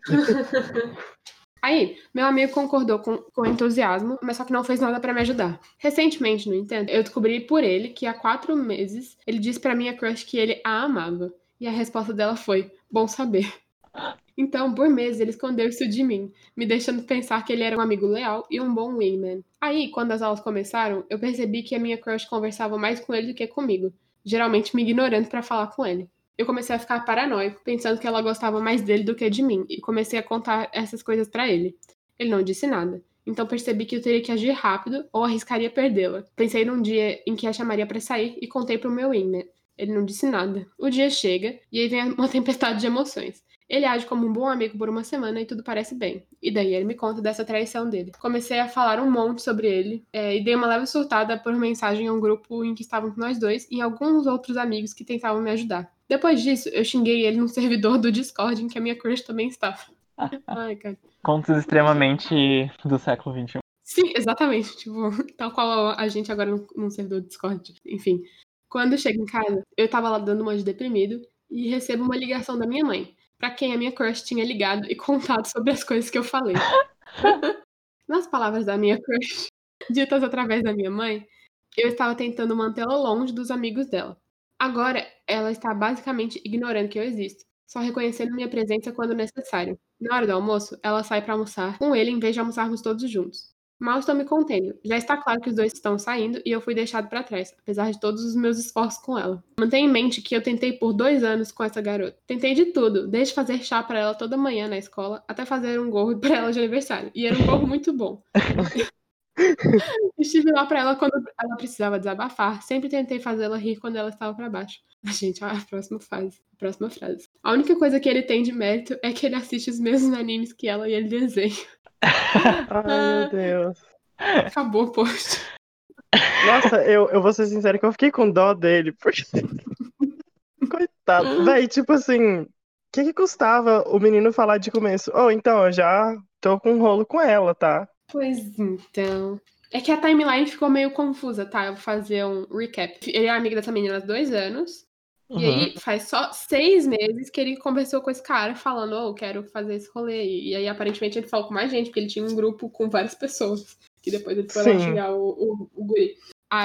Aí, meu amigo concordou com, com entusiasmo, mas só que não fez nada pra me ajudar. Recentemente, no entanto, eu descobri por ele que há quatro meses ele disse pra minha crush que ele a amava. E a resposta dela foi, bom saber. Então, por meses, ele escondeu isso de mim, me deixando pensar que ele era um amigo leal e um bom wingman. Aí, quando as aulas começaram, eu percebi que a minha crush conversava mais com ele do que comigo, geralmente me ignorando pra falar com ele. Eu comecei a ficar paranoico, pensando que ela gostava mais dele do que de mim, e comecei a contar essas coisas pra ele. Ele não disse nada. Então percebi que eu teria que agir rápido ou arriscaria perdê-la. Pensei num dia em que a chamaria pra sair e contei pro meu wingman. Ele não disse nada. O dia chega, e aí vem uma tempestade de emoções. Ele age como um bom amigo por uma semana e tudo parece bem. E daí ele me conta dessa traição dele. Comecei a falar um monte sobre ele é, e dei uma leve surtada por mensagem a um grupo em que estávamos nós dois e alguns outros amigos que tentavam me ajudar. Depois disso, eu xinguei ele no servidor do Discord em que a minha crush também estava. Ai, cara. Contos extremamente do século vinte e um. Sim, exatamente. Tipo, tal qual a gente agora num servidor do Discord. Enfim. Quando eu chego em casa, eu tava lá dando uma de deprimido e recebo uma ligação da minha mãe. pra quem a minha crush tinha ligado e contado sobre as coisas que eu falei. Nas palavras da minha crush, ditas através da minha mãe, eu estava tentando mantê-la longe dos amigos dela. Agora, ela está basicamente ignorando que eu existo, só reconhecendo minha presença quando necessário. Na hora do almoço, ela sai para almoçar com ele em vez de almoçarmos todos juntos. Mal estou me contendo. Já está claro que os dois estão saindo e eu fui deixado para trás, apesar de todos os meus esforços com ela. Mantenha em mente que eu tentei por dois anos com essa garota. Tentei de tudo, desde fazer chá para ela toda manhã na escola, até fazer um gorro para ela de aniversário. E era um gorro muito bom. Estive lá pra ela quando ela precisava desabafar. Sempre tentei fazê-la rir quando ela estava pra baixo. Gente, a próxima frase. A próxima frase. A única coisa que ele tem de mérito é que ele assiste os mesmos animes que ela e ele desenha. Ai, meu Deus. Acabou o post. Nossa, eu, eu vou ser sincero que eu fiquei com dó dele, porque. Coitado. Véi, tipo assim, o que que custava o menino falar de começo? Oh, então, eu já tô com um rolo com ela, tá? Pois então. É que a timeline ficou meio confusa, tá? Eu vou fazer um recap. Ele é amigo dessa menina há dois anos. Uhum. E aí faz só seis meses que ele conversou com esse cara falando, oh, eu quero fazer esse rolê aí. E aí aparentemente ele falou com mais gente, porque ele tinha um grupo com várias pessoas. Que depois ele foi lá Sim. xingar o, o, o guri.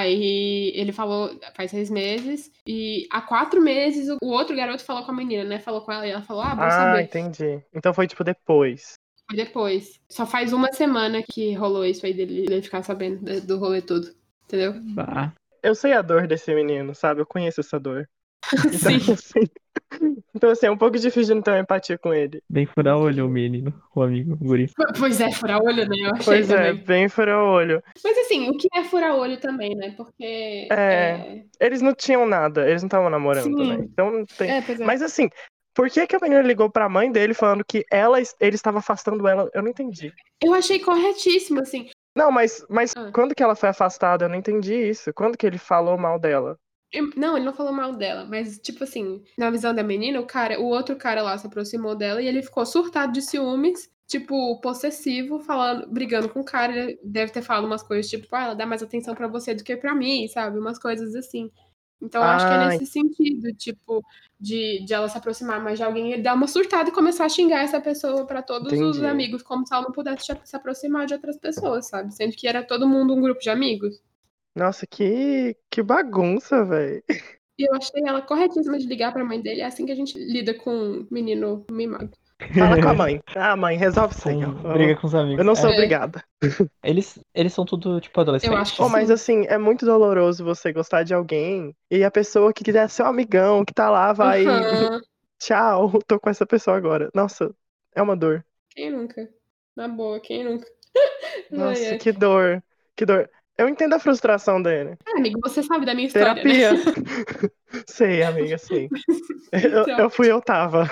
Aí ele falou faz seis meses. E há quatro meses o, o outro garoto falou com a menina, né? Falou com ela e ela falou, ah, bom Ah, saber. entendi. Então foi tipo depois. Foi depois. Só faz uma semana que rolou isso aí dele, dele ficar sabendo do, do rolê todo. Entendeu? Bah. Eu sei a dor desse menino, sabe? Eu conheço essa dor. Então, Sim. assim, então, assim, é um pouco difícil de não ter uma empatia com ele. Bem furar o olho o menino, o amigo, o guri. Pois é, furar olho, né? Eu achei Pois é, também. bem fura o olho. Mas assim, o que é furar olho também, né? Porque. É. Eles não tinham nada, eles não estavam namorando, Sim. né? Então não tem. É, pois é. Mas assim, por que que a menina ligou pra mãe dele falando que ela, ele estava afastando ela? Eu não entendi. Eu achei corretíssimo, assim. Não, mas, mas Ah. quando que ela foi afastada? Eu não entendi isso. Quando que ele falou mal dela? Eu- Não, ele não falou mal dela, mas, tipo assim, na visão da menina, o cara, o outro cara lá se aproximou dela e ele ficou surtado de ciúmes, tipo, possessivo, falando, brigando com o cara. Ele deve ter falado umas coisas, tipo, ah, ela dá mais atenção pra você do que pra mim, sabe? Umas coisas assim. Então, eu acho que é Ah, nesse sentido, tipo, de, de ela se aproximar mais de alguém e dar uma surtada e começar a xingar essa pessoa pra todos os entendi. amigos, como se ela não pudesse se aproximar de outras pessoas, sabe? Sendo que era todo mundo um grupo de amigos. Nossa, que, que bagunça, velho. E eu achei ela corretíssima de ligar pra mãe dele. É assim que a gente lida com um menino mimado. Fala com a mãe. Ah, mãe, resolve isso aí. Com- ó. briga com os amigos. Eu não sou É. obrigada. Eles, eles são tudo, tipo, adolescentes. Eu acho que Oh, mas sim. assim, é muito doloroso você gostar de alguém e a pessoa que quiser ser um amigão, que tá lá, vai. Aham. Tchau, tô com essa pessoa agora. Nossa, é uma dor. Quem nunca? Na boa, quem nunca? Nossa, Ai, ai. que dor. Que dor. Eu entendo a frustração dele. Ah, amigo, você sabe da minha história, Terapia. né? Sei, amiga, sei. Eu, Então, eu fui, eu tava.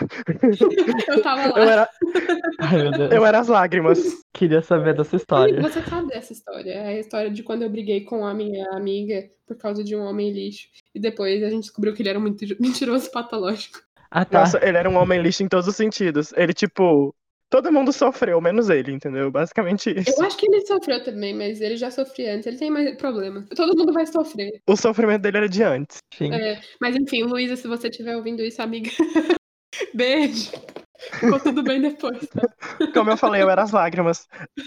eu tava lá. Eu era, Ai, meu Deus. eu era as lágrimas. Queria saber dessa Amigo, história. você sabe dessa história. É a história de quando eu briguei com a minha amiga por causa de um homem lixo. E depois a gente descobriu que ele era muito mentiroso patológico. Ah, tá. Nossa, ele era um homem lixo em todos os sentidos. Ele, tipo, todo mundo sofreu, menos ele, entendeu? Basicamente isso. Eu acho que ele sofreu também, mas ele já sofria antes. Ele tem mais problema. Todo mundo vai sofrer. O sofrimento dele era de antes. Sim. É, mas enfim, Luísa, se você estiver ouvindo isso, amiga, beijo. Ficou tudo bem depois, tá? Como eu falei, eu era as lágrimas.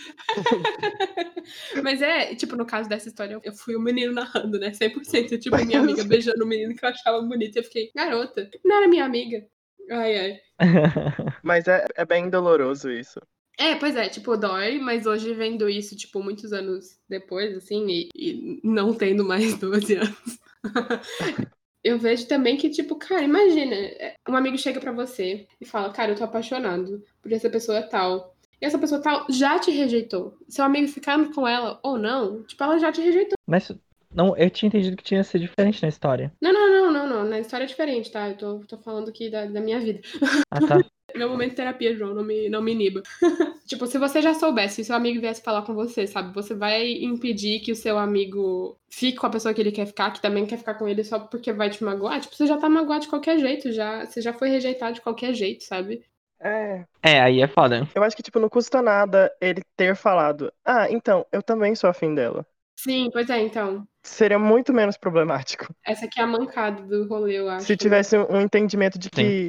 Mas é, tipo, no caso dessa história, eu fui o menino narrando, né? cem por cento. Tipo, minha amiga beijando o menino que eu achava bonito. Eu fiquei, garota, não era minha amiga. Ai, ai. Mas é, é bem doloroso isso. É, pois é, tipo, dói, mas hoje vendo isso, tipo, muitos anos depois, assim, e, e não tendo mais doze anos, eu vejo também que, tipo, cara, imagina, um amigo chega pra você e fala, cara, eu tô apaixonado por essa pessoa tal. E essa pessoa tal já te rejeitou. Seu amigo ficando com ela ou não, tipo, ela já te rejeitou. Mas não, eu tinha entendido que tinha sido diferente na história. Não, não, não, não, não. Na história é diferente, tá? Eu tô, tô falando aqui da, da minha vida. Ah, tá. Meu momento de terapia, João, não me, não me iniba. Tipo, se você já soubesse, se seu amigo viesse falar com você, sabe? Você vai impedir que o seu amigo fique com a pessoa que ele quer ficar, que também quer ficar com ele só porque vai te magoar? Tipo, você já tá magoado de qualquer jeito, já. Você já foi rejeitado de qualquer jeito, sabe? É. É, aí é foda. Eu acho que, tipo, não custa nada ele ter falado, ah, então, eu também sou afim dela. Sim, pois é, então. Seria muito menos problemático. Essa aqui é a mancada do rolê, eu acho. Se tivesse um entendimento de que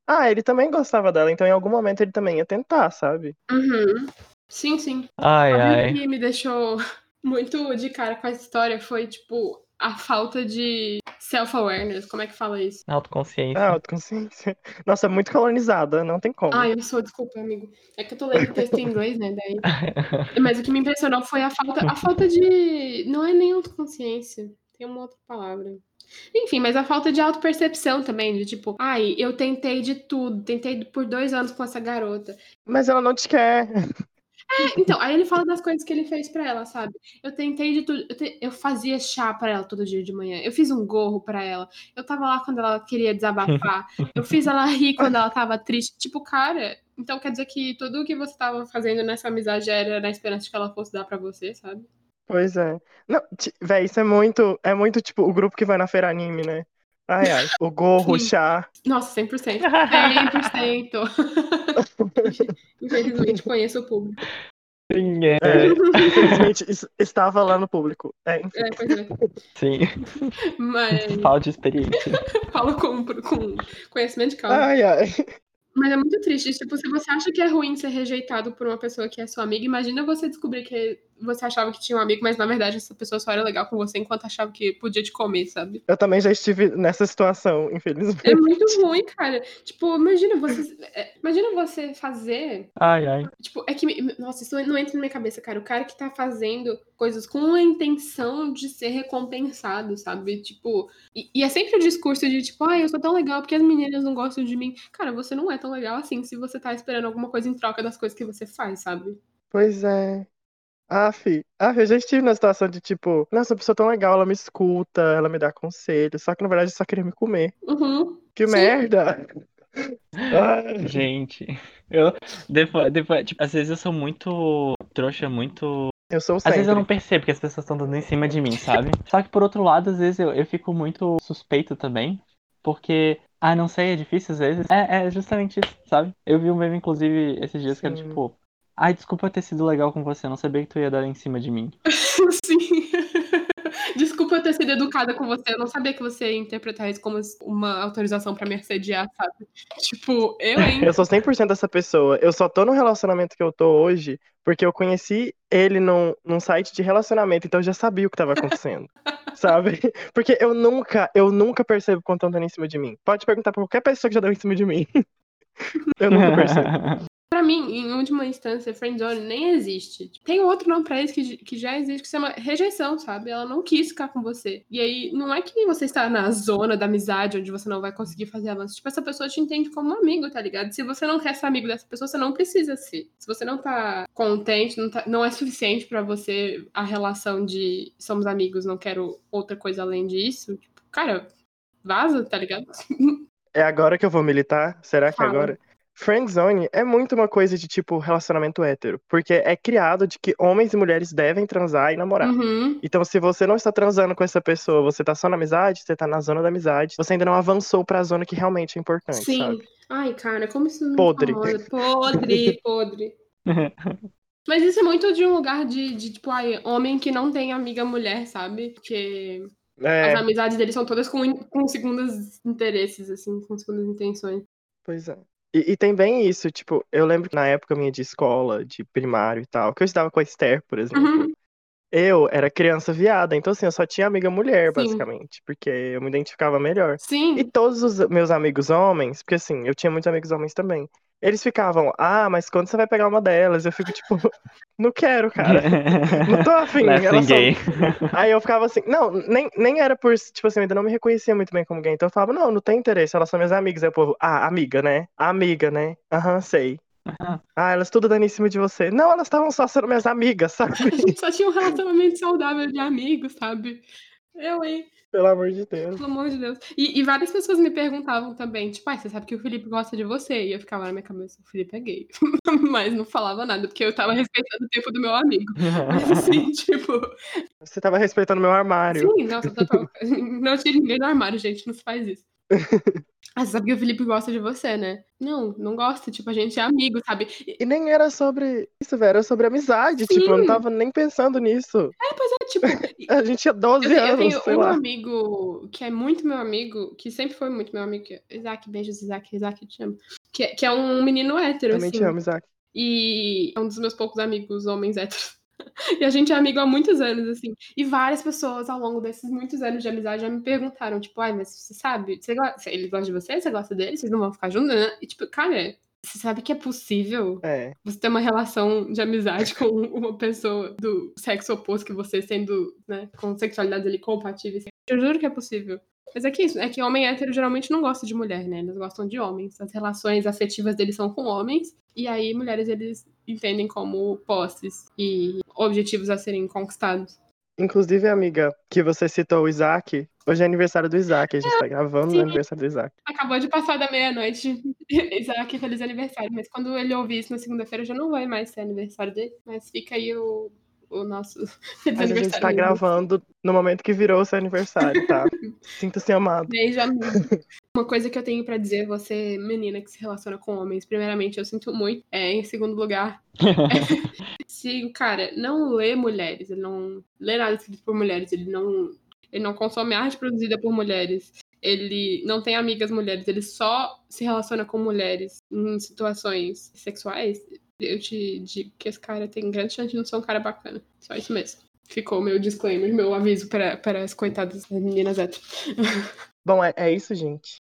Ah, ele também gostava dela, então em algum momento ele também ia tentar, sabe? Uhum. Sim, sim. Ai, Sabe o ai. que me deixou muito de cara com essa história foi, tipo, a falta de self-awareness. Como é que fala isso? Ah, Autoconsciência. autoconsciência. Nossa, muito colonizada, não tem como. Ah, eu sou, desculpa, amigo. É que eu tô lendo o texto em inglês, né? Daí. Mas o que me impressionou foi a falta, a falta de. Não é nem autoconsciência. Tem uma outra palavra. Enfim, mas a falta de autopercepção também, de tipo, ai, eu tentei de tudo, tentei por dois anos com essa garota. Mas ela não te quer. É, então, aí ele fala das coisas que ele fez pra ela, sabe? Eu tentei de tudo, eu, te- eu fazia chá pra ela todo dia de manhã, eu fiz um gorro pra ela, eu tava lá quando ela queria desabafar, eu fiz ela rir quando ela tava triste. Tipo, cara, então quer dizer que tudo o que você tava fazendo nessa amizade era na esperança de que ela fosse dar pra você, sabe? Pois é. Não, ti- véi, isso é muito, é muito tipo o grupo que vai na feira anime, né? Ai, ai. O gorro, o Sim. chá. Nossa, cem por cento. cem por cento. Infelizmente, conheço o público. Sim, é. É, infelizmente, isso estava lá no público. É, enfim. É, pois é. Sim. Mas Falta de experiência. falo com, com conhecimento de causa. Ai, ai. Mas é muito triste. Tipo, se você acha que é ruim ser rejeitado por uma pessoa que é sua amiga, imagina você descobrir que você achava que tinha um amigo, mas na verdade essa pessoa só era legal com você enquanto achava que podia te comer, sabe? Eu também já estive nessa situação, infelizmente. É muito ruim, cara. Tipo, imagina você. é, Imagina você fazer. Ai, ai. Tipo, é que. me- Nossa, isso não entra na minha cabeça, cara. O cara que tá fazendo coisas com a intenção de ser recompensado, sabe? Tipo. E, e é sempre o discurso de, tipo, ah, eu sou tão legal porque as meninas não gostam de mim. Cara, você não é tão legal assim se você tá esperando alguma coisa em troca das coisas que você faz, sabe? Pois é. Aff, aff, eu já estive na situação de tipo, nossa, a pessoa é tão legal, ela me escuta, ela me dá conselho, só que na verdade só queria me comer. Uhum. Que Sim. merda! Ai. Gente, eu. Depois, depois, tipo, às vezes eu sou muito trouxa, muito. Eu sou Às vezes eu não sempre. percebo que as pessoas estão dando em cima de mim, sabe? Só que por outro lado, às vezes eu, eu fico muito suspeito também. Porque, ah, não sei, é difícil às vezes. É, é justamente isso, sabe? Eu vi um meme, inclusive, esses dias que era Sim. tipo. Ai, desculpa eu ter sido legal com você, eu não sabia que tu ia dar em cima de mim. Sim. Desculpa eu ter sido educada com você. Eu não sabia que você ia interpretar isso como uma autorização pra me assediar, sabe? Tipo, eu, hein? Eu sou cem por cento dessa pessoa. Eu só tô no relacionamento que eu tô hoje porque eu conheci ele num, num site de relacionamento, então eu já sabia o que tava acontecendo. Sabe? Porque eu nunca, eu nunca percebo quando estão dando em cima de mim. Pode perguntar pra qualquer pessoa que já deu em cima de mim. Eu nunca percebo. Pra mim, em última instância, friendzone nem existe. Tem outro nome pra isso que, que já existe, que se chama rejeição, sabe? Ela não quis ficar com você. E aí, não é que você está na zona da amizade, onde você não vai conseguir fazer avanço. Tipo, essa pessoa te entende como um amigo, tá ligado? Se você não quer ser amigo dessa pessoa, você não precisa ser. Se você não tá contente, não, tá, não é suficiente pra você a relação de somos amigos, não quero outra coisa além disso, tipo, cara, vaza, tá ligado? É agora que eu vou militar? Será que é Fala. agora? Friendzone é muito uma coisa de tipo relacionamento hétero, porque é criado de que homens e mulheres devem transar e namorar. Uhum. Então, se você não está transando com essa pessoa, você tá só na amizade, você tá na zona da amizade, você ainda não avançou pra zona que realmente é importante, Sim. sabe? Ai, cara, como isso me Podre. incomoda. Podre, podre. Mas isso é muito de um lugar de, de tipo, ai, homem que não tem amiga mulher, sabe? Porque as É, amizades deles são todas com, in- com segundos interesses, assim, com segundas intenções. pois é. E, e tem bem isso, tipo, eu lembro que na época minha de escola, de primário e tal, que eu estudava com a Esther, por exemplo. Uhum. Eu era criança viada, então assim, eu só tinha amiga mulher, Sim. basicamente, porque eu me identificava melhor. E Sim. todos os meus amigos homens, porque assim, eu tinha muitos amigos homens também, eles ficavam, ah, mas quando você vai pegar uma delas? Eu fico tipo, não quero, cara. Não tô afim, Let's elas são. gay. Aí eu ficava assim, não, nem, nem era por, tipo assim, eu ainda não me reconhecia muito bem como gay, então eu falava, não, não tem interesse, elas são minhas amigas. Aí o povo, ah, amiga, né? Amiga, né? Aham, sei. Ah, elas tudo dando em cima de você. Não, elas estavam só sendo minhas amigas, sabe? A gente só tinha um relacionamento saudável de amigos, sabe? Eu, hein? Pelo amor de Deus. Pelo amor de Deus. E, e várias pessoas me perguntavam também, tipo, ah, você sabe que o Felipe gosta de você? E eu ficava na minha cabeça, o Felipe é gay. Mas não falava nada, porque eu tava respeitando o tempo do meu amigo. Mas assim, tipo, Você tava respeitando meu armário. sim, nossa, total. Não tire ninguém do armário, gente, não se faz isso. Ah, você sabe que o Felipe gosta de você, né? Não, não gosta, tipo, a gente é amigo, sabe? E- E nem era sobre isso, velho, era sobre amizade. Sim. Tipo, eu não tava nem pensando nisso. É, pois é, tipo, A gente tinha eu, doze tenho- eu anos, tenho sei um lá. amigo que é muito meu amigo, que sempre foi muito meu amigo, que é Isaac, beijos, Isaac, Isaac, eu te amo. Que, é- que é um menino hétero, Também te assim. amo, Isaac. E é um dos meus poucos amigos homens héteros. E a gente é amigo há muitos anos, assim. E várias pessoas ao longo desses muitos anos de amizade já me perguntaram, tipo, ai, mas você sabe, você gosta, ele gosta de você? Você gosta dele? Vocês não vão ficar juntos, né? E tipo, cara, você sabe que é possível É. você ter uma relação de amizade com uma pessoa do sexo oposto que você, sendo, né, com sexualidades ali compatíveis. Eu juro que é possível. Mas é que isso, é que homem hétero geralmente não gosta de mulher, né? Eles gostam de homens. As relações afetivas deles são com homens. E aí, mulheres, eles entendem como posses e objetivos a serem conquistados. Inclusive, amiga, que você citou o Isaac, hoje é aniversário do Isaac, a gente tá gravando sim. no aniversário do Isaac. Acabou de passar da meia-noite. Isaac, feliz aniversário. Mas quando ele ouvir isso na segunda-feira, já não vai mais ser aniversário dele. Mas fica aí o, o nosso feliz Mas a gente tá aniversário. gravando no momento que virou o seu aniversário, tá? Sinta-se amado. Beijo, amigo. Uma coisa que eu tenho pra dizer, você, menina que se relaciona com homens, primeiramente, eu sinto muito. É, em segundo lugar, se o cara não lê mulheres, ele não lê nada escrito por mulheres, ele não, ele não consome arte produzida por mulheres, ele não tem amigas mulheres, ele só se relaciona com mulheres em situações sexuais, eu te digo que esse cara tem grande chance de não ser um cara bacana. Só isso mesmo. Ficou meu disclaimer, meu aviso para, para as coitadas meninas héteros. Bom, é, é isso, gente.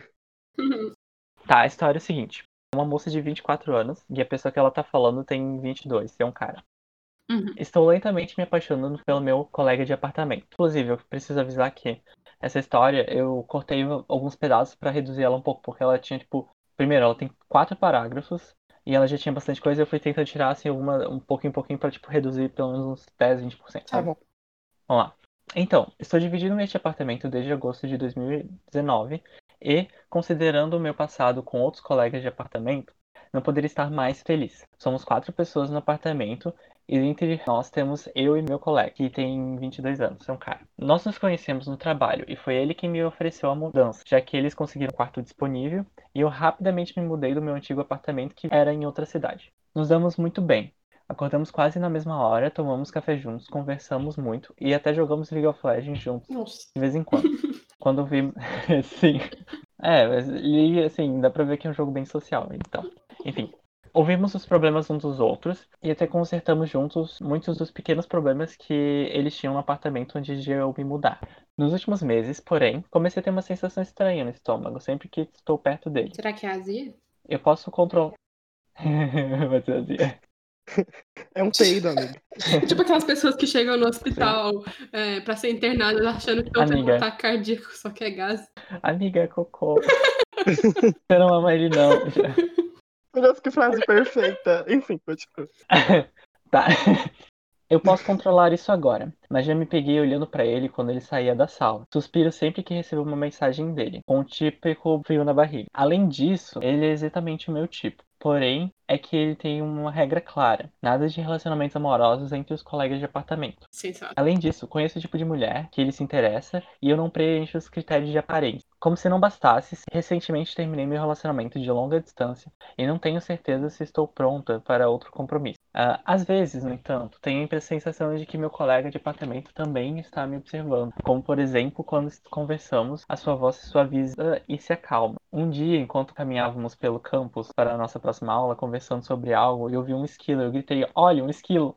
Tá, a história é o seguinte. Uma moça de vinte e quatro anos, e a pessoa que ela tá falando tem vinte e dois, é um cara. Uhum. Estou lentamente me apaixonando pelo meu colega de apartamento. Inclusive, eu preciso avisar que essa história, eu cortei alguns pedaços pra reduzir ela um pouco, porque ela tinha, tipo... Primeiro, ela tem quatro parágrafos, e ela já tinha bastante coisa, e eu fui tentando tirar, assim, alguma, um pouquinho em pouquinho pra, tipo, reduzir pelo menos uns dez, vinte por cento, Tá sabe? bom. Vamos lá. Então, estou dividindo este apartamento desde agosto de dois mil e dezenove e, considerando o meu passado com outros colegas de apartamento, não poderia estar mais feliz. Somos quatro pessoas no apartamento e entre nós temos eu e meu colega, que tem vinte e dois anos, é um cara. Nós nos conhecemos no trabalho e foi ele quem me ofereceu a mudança, já que eles conseguiram um quarto disponível e eu rapidamente me mudei do meu antigo apartamento que era em outra cidade. Nos damos muito bem. Acordamos quase na mesma hora, tomamos café juntos, conversamos muito e até jogamos League of Legends juntos Nossa. de vez em quando. Quando vimos... Sim. É, mas e, assim, dá pra ver que é um jogo bem social, então. Enfim. Ouvimos os problemas uns dos outros e até consertamos juntos muitos dos pequenos problemas que eles tinham no apartamento antes de eu me mudar. Nos últimos meses, porém, comecei a ter uma sensação estranha no estômago sempre que estou perto dele. Será que é azia? Eu posso controlar... Vai ser azia. É um peido, amigo. Tipo aquelas pessoas que chegam no hospital é, pra ser internadas achando que estão tendo um Amiga. ataque cardíaco, só que é gás. Amiga, é cocô. Você não ama ele, não. Meu Deus, que frase perfeita. Enfim, continua. Tá. Eu posso controlar isso agora, mas já me peguei olhando pra ele quando ele saía da sala. Suspiro sempre que recebo uma mensagem dele, com um típico frio na barriga. Além disso, ele é exatamente o meu tipo. Porém, é que ele tem uma regra clara. Nada de relacionamentos amorosos entre os colegas de apartamento. Sensato. Além disso, conheço o tipo de mulher que ele se interessa e eu não preencho os critérios de aparência. Como se não bastasse, recentemente terminei meu relacionamento de longa distância e não tenho certeza se estou pronta para outro compromisso. Uh, às vezes, no entanto, tenho a sensação de que meu colega de apartamento também está me observando. Como, por exemplo, quando conversamos, a sua voz se suaviza e se acalma. Um dia, enquanto caminhávamos pelo campus para a nossa próxima aula, conversando sobre algo, eu vi um esquilo. Eu gritei, olha, um esquilo!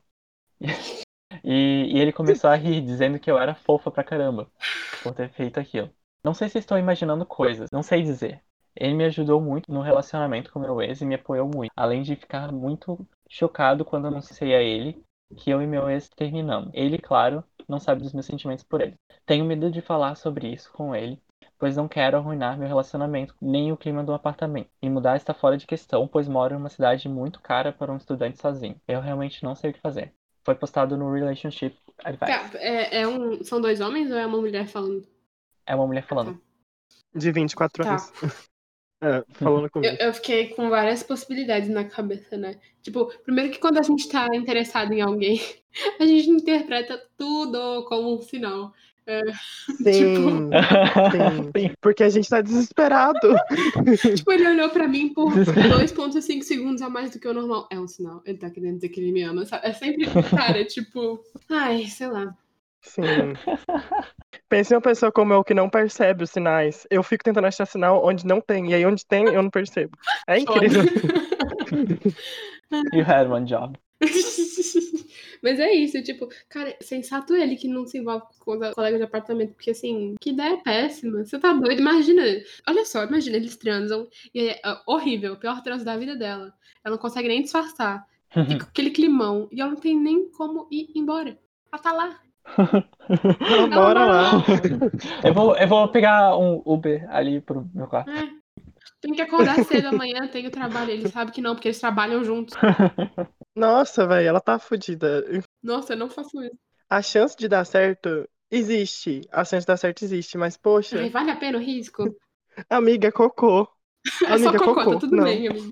E, e ele começou a rir, dizendo que eu era fofa pra caramba por ter feito aquilo. Não sei se estou imaginando coisas, não sei dizer. Ele me ajudou muito no relacionamento com meu ex e me apoiou muito. Além de ficar muito chocado quando anunciei a ele que eu e meu ex terminamos. Ele, claro, não sabe dos meus sentimentos por ele. Tenho medo de falar sobre isso com ele, pois não quero arruinar meu relacionamento, nem o clima do apartamento. E mudar está fora de questão, pois moro em uma cidade muito cara para um estudante sozinho. Eu realmente não sei o que fazer. Foi postado no Relationship Advice. Tá, é, é um, são dois homens ou é uma mulher falando? É uma mulher falando. De vinte e quatro Tá. anos. É, falando comigo. Eu, eu fiquei com várias possibilidades na cabeça, né? Tipo, primeiro que quando a gente tá interessado em alguém, a gente interpreta tudo como um sinal. É, Sim, sim. Sim. Porque a gente tá desesperado. tipo, ele olhou pra mim por dois ponto cinco segundos a mais do que o normal. É um sinal. Ele tá querendo dizer que ele me ama, sabe? É sempre, cara, tipo... Ai, sei lá. Sim. Pense em uma pessoa como eu que não percebe os sinais. Eu fico tentando achar sinal onde não tem. E aí onde tem, eu não percebo. É incrível. You had one job. Mas é isso, tipo, cara, sensato ele que não se envolve com os colegas de apartamento, porque assim, que ideia péssima. Você tá doido? Imagina, olha só, imagina, eles transam, e é é horrível, o pior transo da vida dela. Ela não consegue nem disfarçar. Fica com aquele climão, e ela não tem nem como ir embora. Ela tá lá. Ela Ela mora mora lá. lá. Eu vou, eu vou pegar um Uber ali pro meu quarto. É. Tem que acordar cedo amanhã, tem o trabalho. Ele sabe que não, porque eles trabalham juntos. Nossa, velho, ela tá fodida. Nossa, eu não faço isso. A chance de dar certo existe. A chance de dar certo existe, mas Ai, poxa, vale a pena o risco? amiga, cocô. É só Amiga, cocô, tá cocô. tudo Não. bem, amigo.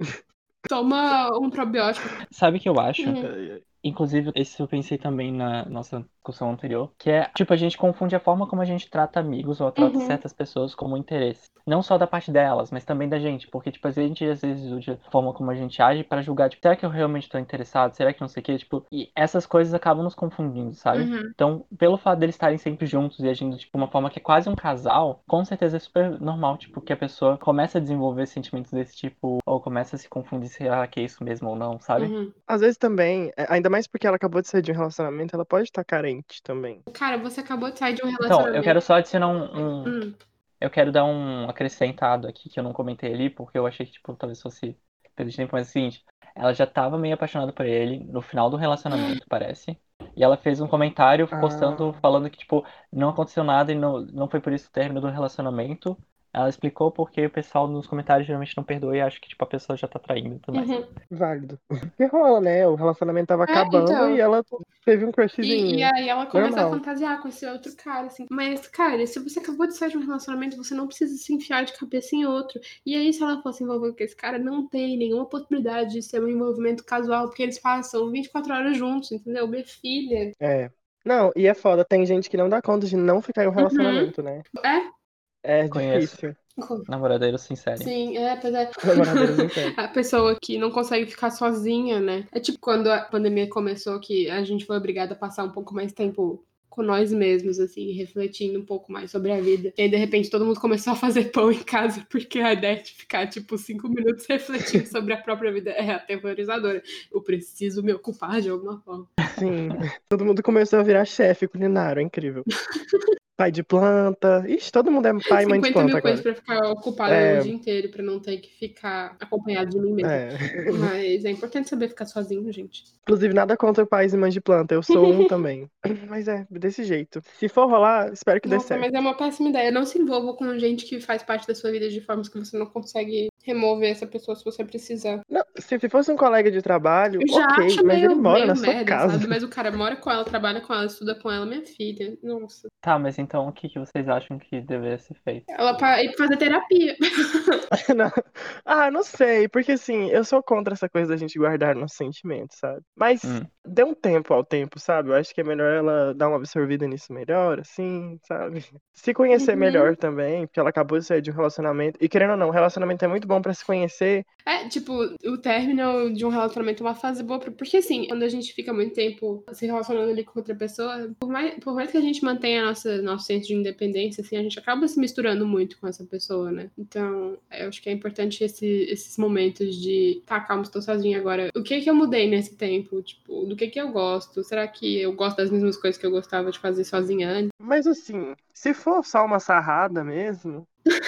Toma um probiótico. Sabe o que eu acho? Uhum. Ai, ai. Inclusive, isso eu pensei também na nossa discussão anterior, que é, tipo, a gente confunde a forma como a gente trata amigos ou trata Uhum. certas pessoas como interesse. Não só da parte delas, mas também da gente, porque, tipo, a gente às vezes usa a forma como a gente age pra julgar, tipo, será que eu realmente tô interessado? Será que não sei o quê? Tipo, e essas coisas acabam nos confundindo, sabe? Uhum. Então, pelo fato deles estarem sempre juntos e agindo, tipo, uma forma que é quase um casal, com certeza é super normal, tipo, que a pessoa começa a desenvolver sentimentos desse tipo, ou começa a se confundir se ah, que é isso mesmo ou não, sabe? Uhum. Às vezes também, é, ainda mais porque ela acabou de sair de um relacionamento, ela pode estar carente também. Cara, você acabou de sair de um Então, eu relacionamento. quero só adicionar um, um- Hum. Eu quero dar um acrescentado aqui que eu não comentei ali, porque eu achei que, tipo, talvez fosse perda de tempo, mas é o seguinte, ela já tava meio apaixonada por ele no final do relacionamento, parece. E ela fez um comentário postando, Ah. falando que, tipo, não aconteceu nada e não, não foi por isso o término do relacionamento. Ela explicou porque o pessoal nos comentários geralmente não perdoa e acha que, tipo, a pessoa já tá traindo e tudo mais. Uhum. Válido. Que rola, né? O relacionamento tava É, acabando e então. ela teve um E, e crushzinho. aí ela começa a Normal. fantasiar com esse outro cara, assim. Mas, cara, se você acabou de sair de um relacionamento, você não precisa se enfiar de cabeça em outro. E aí, se ela fosse envolver com esse cara, não tem nenhuma possibilidade de ser um envolvimento casual, porque eles passam vinte e quatro horas juntos, entendeu? Minha filha. É. Não, e é foda, tem gente que não dá conta de não ficar em um Uhum. relacionamento, né? É? É Conheço difícil. namoradeiros sinceros. Sim, é, pois é. Namoradeiros sinceros. A pessoa que não consegue ficar sozinha, né? É tipo quando a pandemia começou, que a gente foi obrigada a passar um pouco mais tempo com nós mesmos, assim, refletindo um pouco mais sobre a vida. E aí, de repente, todo mundo começou a fazer pão em casa, porque a ideia de ficar, tipo, cinco minutos refletindo sobre a própria vida é aterrorizadora. Eu preciso me ocupar de alguma forma. Sim. Todo mundo começou a virar chefe culinário, é incrível. Pai de planta. Ixi, todo mundo é pai e mãe de cinquenta planta mil coisas agora. pra ficar ocupada É, o dia inteiro, pra não ter que ficar acompanhado de mim mesma. é. Mas é importante saber ficar sozinho, gente. Inclusive, nada contra pais e mães de planta. Eu sou um também. Mas é, desse jeito. Se for rolar, espero que dê Nossa, certo. mas é uma péssima ideia. Não se envolva com gente que faz parte da sua vida de formas que você não consegue remover essa pessoa se você precisar. Não, se fosse um colega de trabalho, Eu já ok, acho mas ele meio, mora na meio sua merda, casa. sabe? Mas o cara mora com ela, trabalha com ela, estuda com ela, minha filha. Nossa. Tá, mas então o que que vocês acham que deveria ser feito? Ela pa- ir fazer terapia. Não. Ah, não sei, porque assim, eu sou contra essa coisa da gente guardar nossos sentimentos, sabe? Mas Hum. dê um tempo ao tempo, sabe? Eu acho que é melhor ela dar uma absorvida nisso melhor, assim, sabe? Se conhecer Uhum. melhor também, porque ela acabou de sair de um relacionamento. E querendo ou não, um relacionamento é muito bom pra se conhecer. É, tipo, o término de um relacionamento é uma fase boa, pra- porque assim, quando a gente fica muito tempo se relacionando ali com outra pessoa, por mais, por mais que a gente mantenha a nossa, nosso senso de independência, assim, a gente acaba se misturando muito com essa pessoa, né? Então, eu acho que é importante esse, esses momentos de, tá, calma, estou sozinha agora. O que que eu mudei nesse tempo? Tipo, do que que eu gosto? Será que eu gosto das mesmas coisas que eu gostava de fazer sozinha antes? Mas assim, se for só uma sarrada mesmo,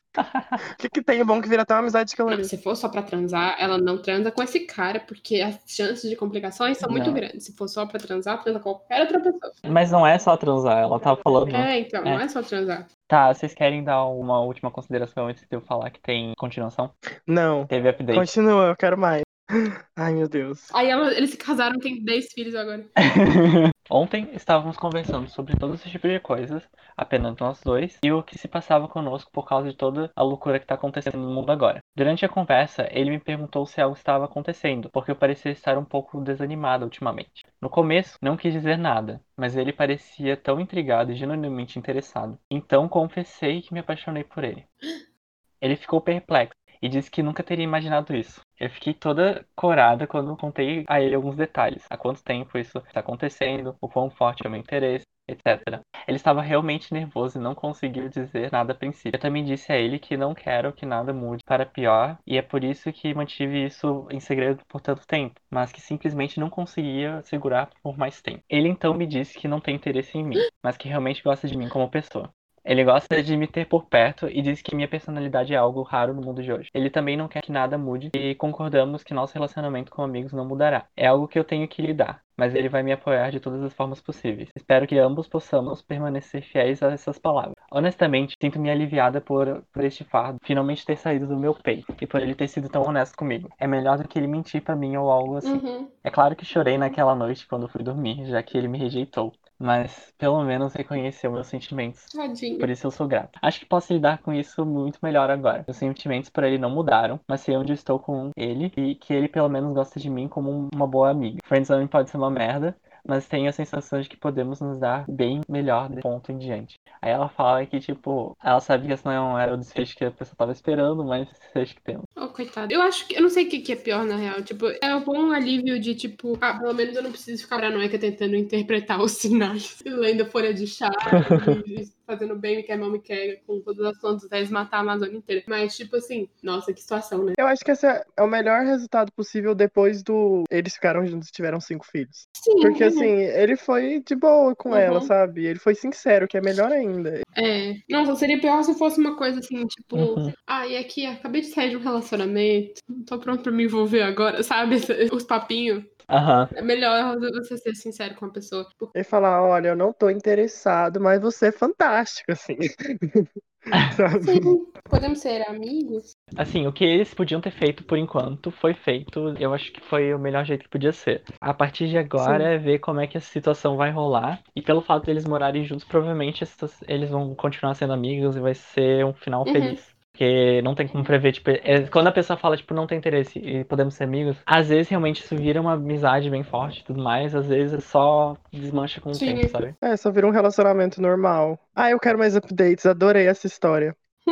o que que tem bom que vira até uma amizade de Não, caloria? se for só pra transar, ela não transa com esse cara, porque as chances de complicações são muito Não. grandes. Se for só pra transar, transa com qualquer outra pessoa. Mas não é só transar, ela tava falando. É, então, não É. é só transar. Tá, vocês querem dar uma última consideração antes de eu falar que tem continuação? Não. Teve update. Continua, eu quero mais. Ai, meu Deus. Aí ela- eles se casaram, tem dez filhos agora. Ontem estávamos conversando sobre todo esse tipo de coisas, apenas nós dois, e o que se passava conosco por causa de toda a loucura que está acontecendo no mundo agora. Durante a conversa, ele me perguntou se algo estava acontecendo, porque eu parecia estar um pouco desanimada ultimamente. No começo, não quis dizer nada, mas ele parecia tão intrigado e genuinamente interessado. Então confessei que me apaixonei por ele. Ele ficou perplexo e disse que nunca teria imaginado isso. Eu fiquei toda corada quando contei a ele alguns detalhes. Há quanto tempo isso está acontecendo, o quão forte é o meu interesse. etcétera. Ele estava realmente nervoso e não conseguiu dizer nada a princípio. Eu também disse a ele que não quero que nada mude para pior, e é por isso que mantive isso em segredo por tanto tempo, mas que simplesmente não conseguia segurar por mais tempo. Ele então me disse que não tem interesse em mim, mas que realmente gosta de mim como pessoa. Ele gosta de me ter por perto e diz que minha personalidade é algo raro no mundo de hoje. Ele também não quer que nada mude e concordamos que nosso relacionamento com amigos não mudará. É algo que eu tenho que lidar, mas ele vai me apoiar de todas as formas possíveis. Espero que ambos possamos permanecer fiéis a essas palavras. Honestamente, sinto-me aliviada por, por este fardo finalmente ter saído do meu peito e por ele ter sido tão honesto comigo. É melhor do que ele mentir pra mim ou algo assim. Uhum. É claro que chorei naquela noite quando fui dormir, já que ele me rejeitou. Mas pelo menos reconheceu meus sentimentos. Tadinho. Por isso eu sou grato. Acho que posso lidar com isso muito melhor agora. Meus sentimentos por ele não mudaram, mas sei onde estou com ele e que ele pelo menos gosta de mim como um- uma boa amiga. Friendzone pode ser uma merda, mas tenho a sensação de que podemos nos dar bem melhor desse ponto em diante. Aí ela fala que, tipo, ela sabia que esse não era o desfecho que a pessoa tava esperando, mas desfecho que temos. Oh, coitado. Eu acho que. Eu não sei o que, que é pior, na real. Tipo, é um bom alívio de, tipo, ah, pelo menos eu não preciso ficar paranoica tentando interpretar os sinais. Lendo folha de chá e, e fazendo bem, me quer, mal me quer, com todas as plantas até eles matar a Amazônia inteira. Mas, tipo assim, nossa, que situação, né? Eu acho que esse é é o melhor resultado possível depois do. Eles ficaram juntos e tiveram cinco filhos. Sim. Porque uhum. assim, ele foi de boa com Uhum. ela, sabe? Ele foi sincero, que é melhor ainda. É. Nossa, seria pior se fosse uma coisa assim, tipo, Uhum. ah, e aqui, acabei de sair de um relacionamento, não tô pronto pra me envolver agora, sabe? Os papinhos. Aham. É melhor você ser sincero com a pessoa. Ele falar, olha, eu não tô interessado, mas você é fantástico, assim. Sabe? Sim, podemos ser amigos? Assim, o que eles podiam ter feito por enquanto foi feito. Eu acho que foi o melhor jeito que podia ser. A partir de agora Sim. é ver como é que essa situação vai rolar. E pelo fato deles morarem juntos, provavelmente essas- eles vão continuar sendo amigos e vai ser um final Uhum. feliz. Porque não tem como prever, tipo, é- quando a pessoa fala, tipo, não tem interesse e podemos ser amigos, às vezes realmente isso vira uma amizade bem forte e tudo mais, às vezes só desmancha com o Sim. tempo, sabe? É, só vira um relacionamento normal. Ah, eu quero mais updates, adorei essa história.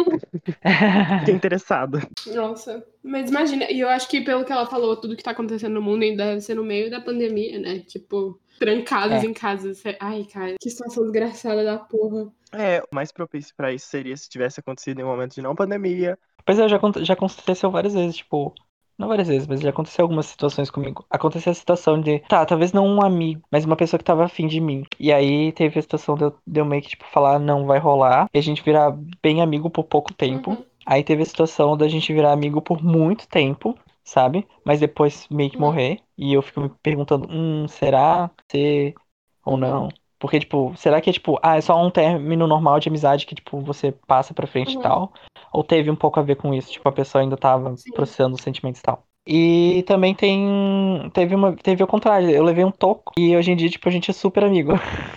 Fiquei interessada. Nossa, mas imagina, e eu acho que pelo que ela falou, tudo que tá acontecendo no mundo ainda deve ser no meio da pandemia, né? Tipo, trancados É. em casa. Ai, cara, que situação desgraçada da porra. É, o mais propício pra isso seria se tivesse acontecido em um momento de não pandemia. Pois é, já, acon- já aconteceu várias vezes, tipo. Não várias vezes, mas já aconteceu algumas situações comigo. Aconteceu a situação de, tá, talvez não um amigo, mas uma pessoa que tava afim de mim. E aí teve a situação de eu, de eu meio que, tipo, falar, não vai rolar. E a gente virar bem amigo por pouco tempo. Uhum. Aí teve a situação da gente virar amigo por muito tempo, sabe? Mas depois meio que Uhum. morrer. E eu fico me perguntando, hum, será ser ou Uhum. não? Porque, tipo, será que é, tipo, ah, é só um término normal de amizade que, tipo, você passa pra frente e Uhum. tal? Ou teve um pouco a ver com isso? Tipo, a pessoa ainda tava Sim. processando os sentimentos e tal. E também tem. Teve uma. Teve o contrário, eu levei um toco e hoje em dia, tipo, a gente é super amigo.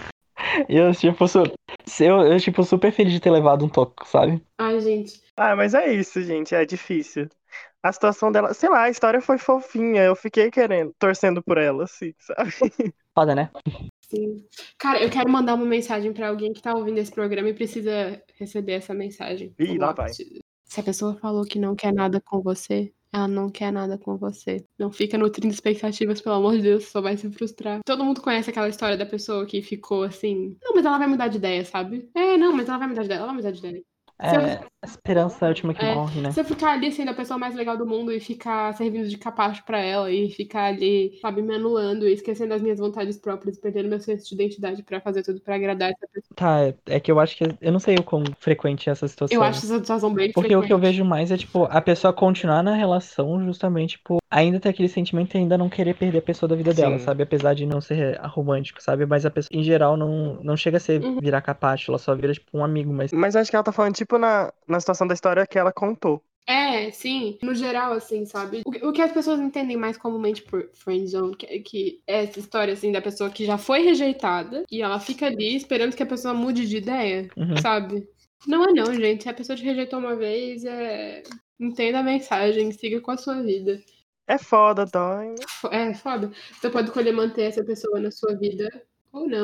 E eu, tipo, su... eu, eu, tipo, super feliz de ter levado um toco, sabe? Ai, gente. Ah, mas é isso, gente, é difícil. A situação dela, sei lá, a história foi fofinha, eu fiquei querendo, torcendo por ela, assim, sabe? Foda, né? Sim. Cara, eu quero mandar uma mensagem pra alguém que tá ouvindo esse programa e precisa receber essa mensagem. Ih, Vamos lá lá. vai. Se a pessoa falou que não quer nada com você, ela não quer nada com você. Não fica nutrindo expectativas, pelo amor de Deus, só vai se frustrar. Todo mundo conhece aquela história da pessoa que ficou assim, não, mas ela vai mudar de ideia, sabe? É, não, mas ela vai mudar de ideia, ela vai mudar de ideia. Se eu, É, a esperança é a última que É, morre, né? se eu ficar ali sendo a pessoa mais legal do mundo e ficar servindo de capacho pra ela e ficar ali, sabe, me anulando e esquecendo as minhas vontades próprias, perdendo meu senso de identidade pra fazer tudo pra agradar essa pessoa. Tá, é é que eu acho que. Eu não sei o quão frequente é essa situação. Eu acho essa situação bem Porque o que eu frequente. vejo mais é, tipo, a pessoa continuar na relação justamente, tipo, ainda ter aquele sentimento e ainda não querer perder a pessoa da vida dela, Sim. sabe? Apesar de não ser romântico, sabe? Mas a pessoa, em geral, não, não chega a ser Uhum. virar capacho, ela só vira, tipo, um amigo, mas. Mas acho que ela tá falando, tipo, na, na situação da história que ela contou. É, sim, no geral, assim, sabe? O, que- o que as pessoas entendem mais comumente por friendzone, que, que é essa história, assim, da pessoa que já foi rejeitada e ela fica ali esperando que a pessoa mude de ideia, Uhum. sabe? Não é não, gente. Se a pessoa te rejeitou uma vez, é... entenda a mensagem, siga com a sua vida. É foda, dói. Fo- É foda. Você pode escolher manter essa pessoa na sua vida ou não.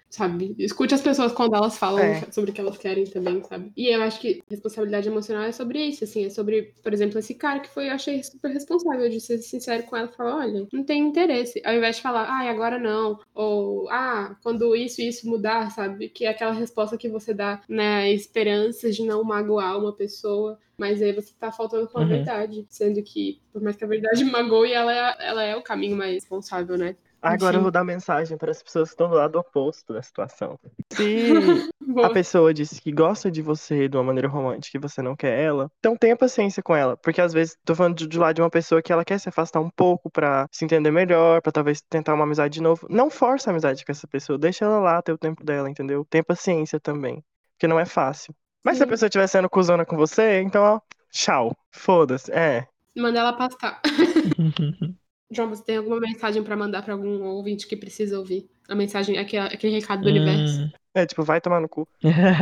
sabe? Escute as pessoas quando elas falam É. sobre o que elas querem também, sabe? E eu acho que responsabilidade emocional é sobre isso, assim, é sobre, por exemplo, esse cara que foi, eu achei super responsável de ser sincero com ela e falar, olha, não tem interesse. Ao invés de falar, ai, agora não, ou, ah, quando isso e isso mudar, sabe? Que é aquela resposta que você dá na esperança de não magoar uma pessoa, mas aí você tá faltando com a Uhum. verdade, sendo que, por mais que a verdade magoe, ela é, ela é o caminho mais responsável, né? Agora eu Enfim. vou dar mensagem para as pessoas que estão do lado oposto da situação. Se a Boa. pessoa disse que gosta de você de uma maneira romântica e você não quer ela, então tenha paciência com ela. Porque às vezes, tô falando de, de lado de uma pessoa que ela quer se afastar um pouco pra se entender melhor, pra talvez tentar uma amizade de novo. Não força a amizade com essa pessoa, deixa ela lá ter o tempo dela, entendeu? Tenha paciência também, porque não é fácil. Mas se a Sim. pessoa estiver sendo cuzona com você, então, ó, tchau. Foda-se. É. Manda ela pastar. João, você tem alguma mensagem pra mandar pra algum ouvinte que precisa ouvir? A mensagem, aquele, aquele recado do universo. Hum. É, tipo, vai tomar no cu.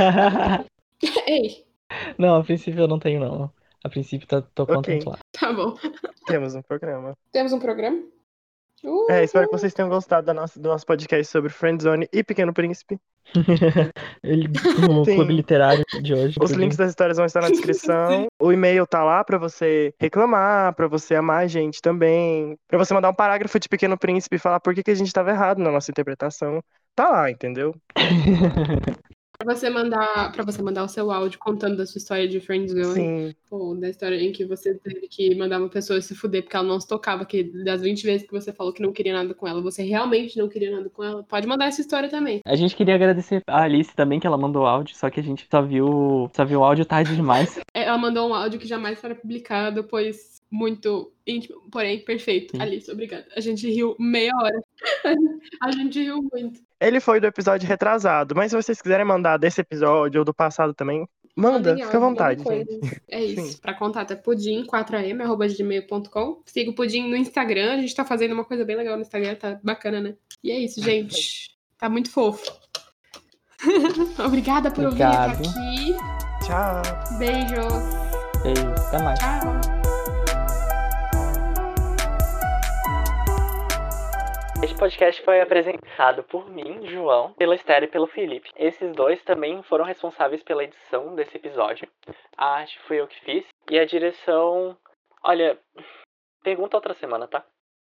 Ei, Não, a princípio eu não tenho, não. A princípio tá, tô Ok. contente lá. tá bom. Temos um programa. Temos um programa? É, espero Uhul. que vocês tenham gostado da nossa, do nosso podcast sobre Friendzone e Pequeno Príncipe. Ele, o Sim. clube literário de hoje. Os Pudim. links das histórias vão estar na descrição. O e-mail tá lá pra você reclamar, pra você amar a gente também, pra você mandar um parágrafo de Pequeno Príncipe e falar por que, que a gente tava errado na nossa interpretação. Tá lá, entendeu? Pra você mandar, pra você mandar o seu áudio contando da sua história de Friendzone. Sim. Ou da história em que você teve que mandar uma pessoa se fuder porque ela não se tocava, que das vinte vezes que você falou que não queria nada com ela, você realmente não queria nada com ela, pode mandar essa história também. A gente queria agradecer a Alice também, que ela mandou áudio, só que a gente só viu, só viu o áudio tarde demais. Ela mandou um áudio que jamais será publicado, pois muito íntimo, porém perfeito. Sim. Alice, obrigada. A gente riu meia hora. A gente riu muito. Ele foi do episódio retrasado, mas se vocês quiserem mandar desse episódio ou do passado também, manda, Mandem fica à áudio, vontade, mandem gente. coisas. É isso. Sim. Pra contato é pudim quatro a m arroba gmail ponto com. Siga o Pudim no Instagram. A gente tá fazendo uma coisa bem legal no Instagram. Tá bacana, né? E é isso, gente. Tá muito fofo. Obrigada por ouvir até Obrigado. aqui. Tchau. Beijos. Beijos, até mais. Tchau. Este podcast foi apresentado por mim, João, pela Esther e pelo Felipe. Esses dois também foram responsáveis pela edição desse episódio. A arte fui eu que fiz. E a direção... Olha, pergunta outra semana, tá?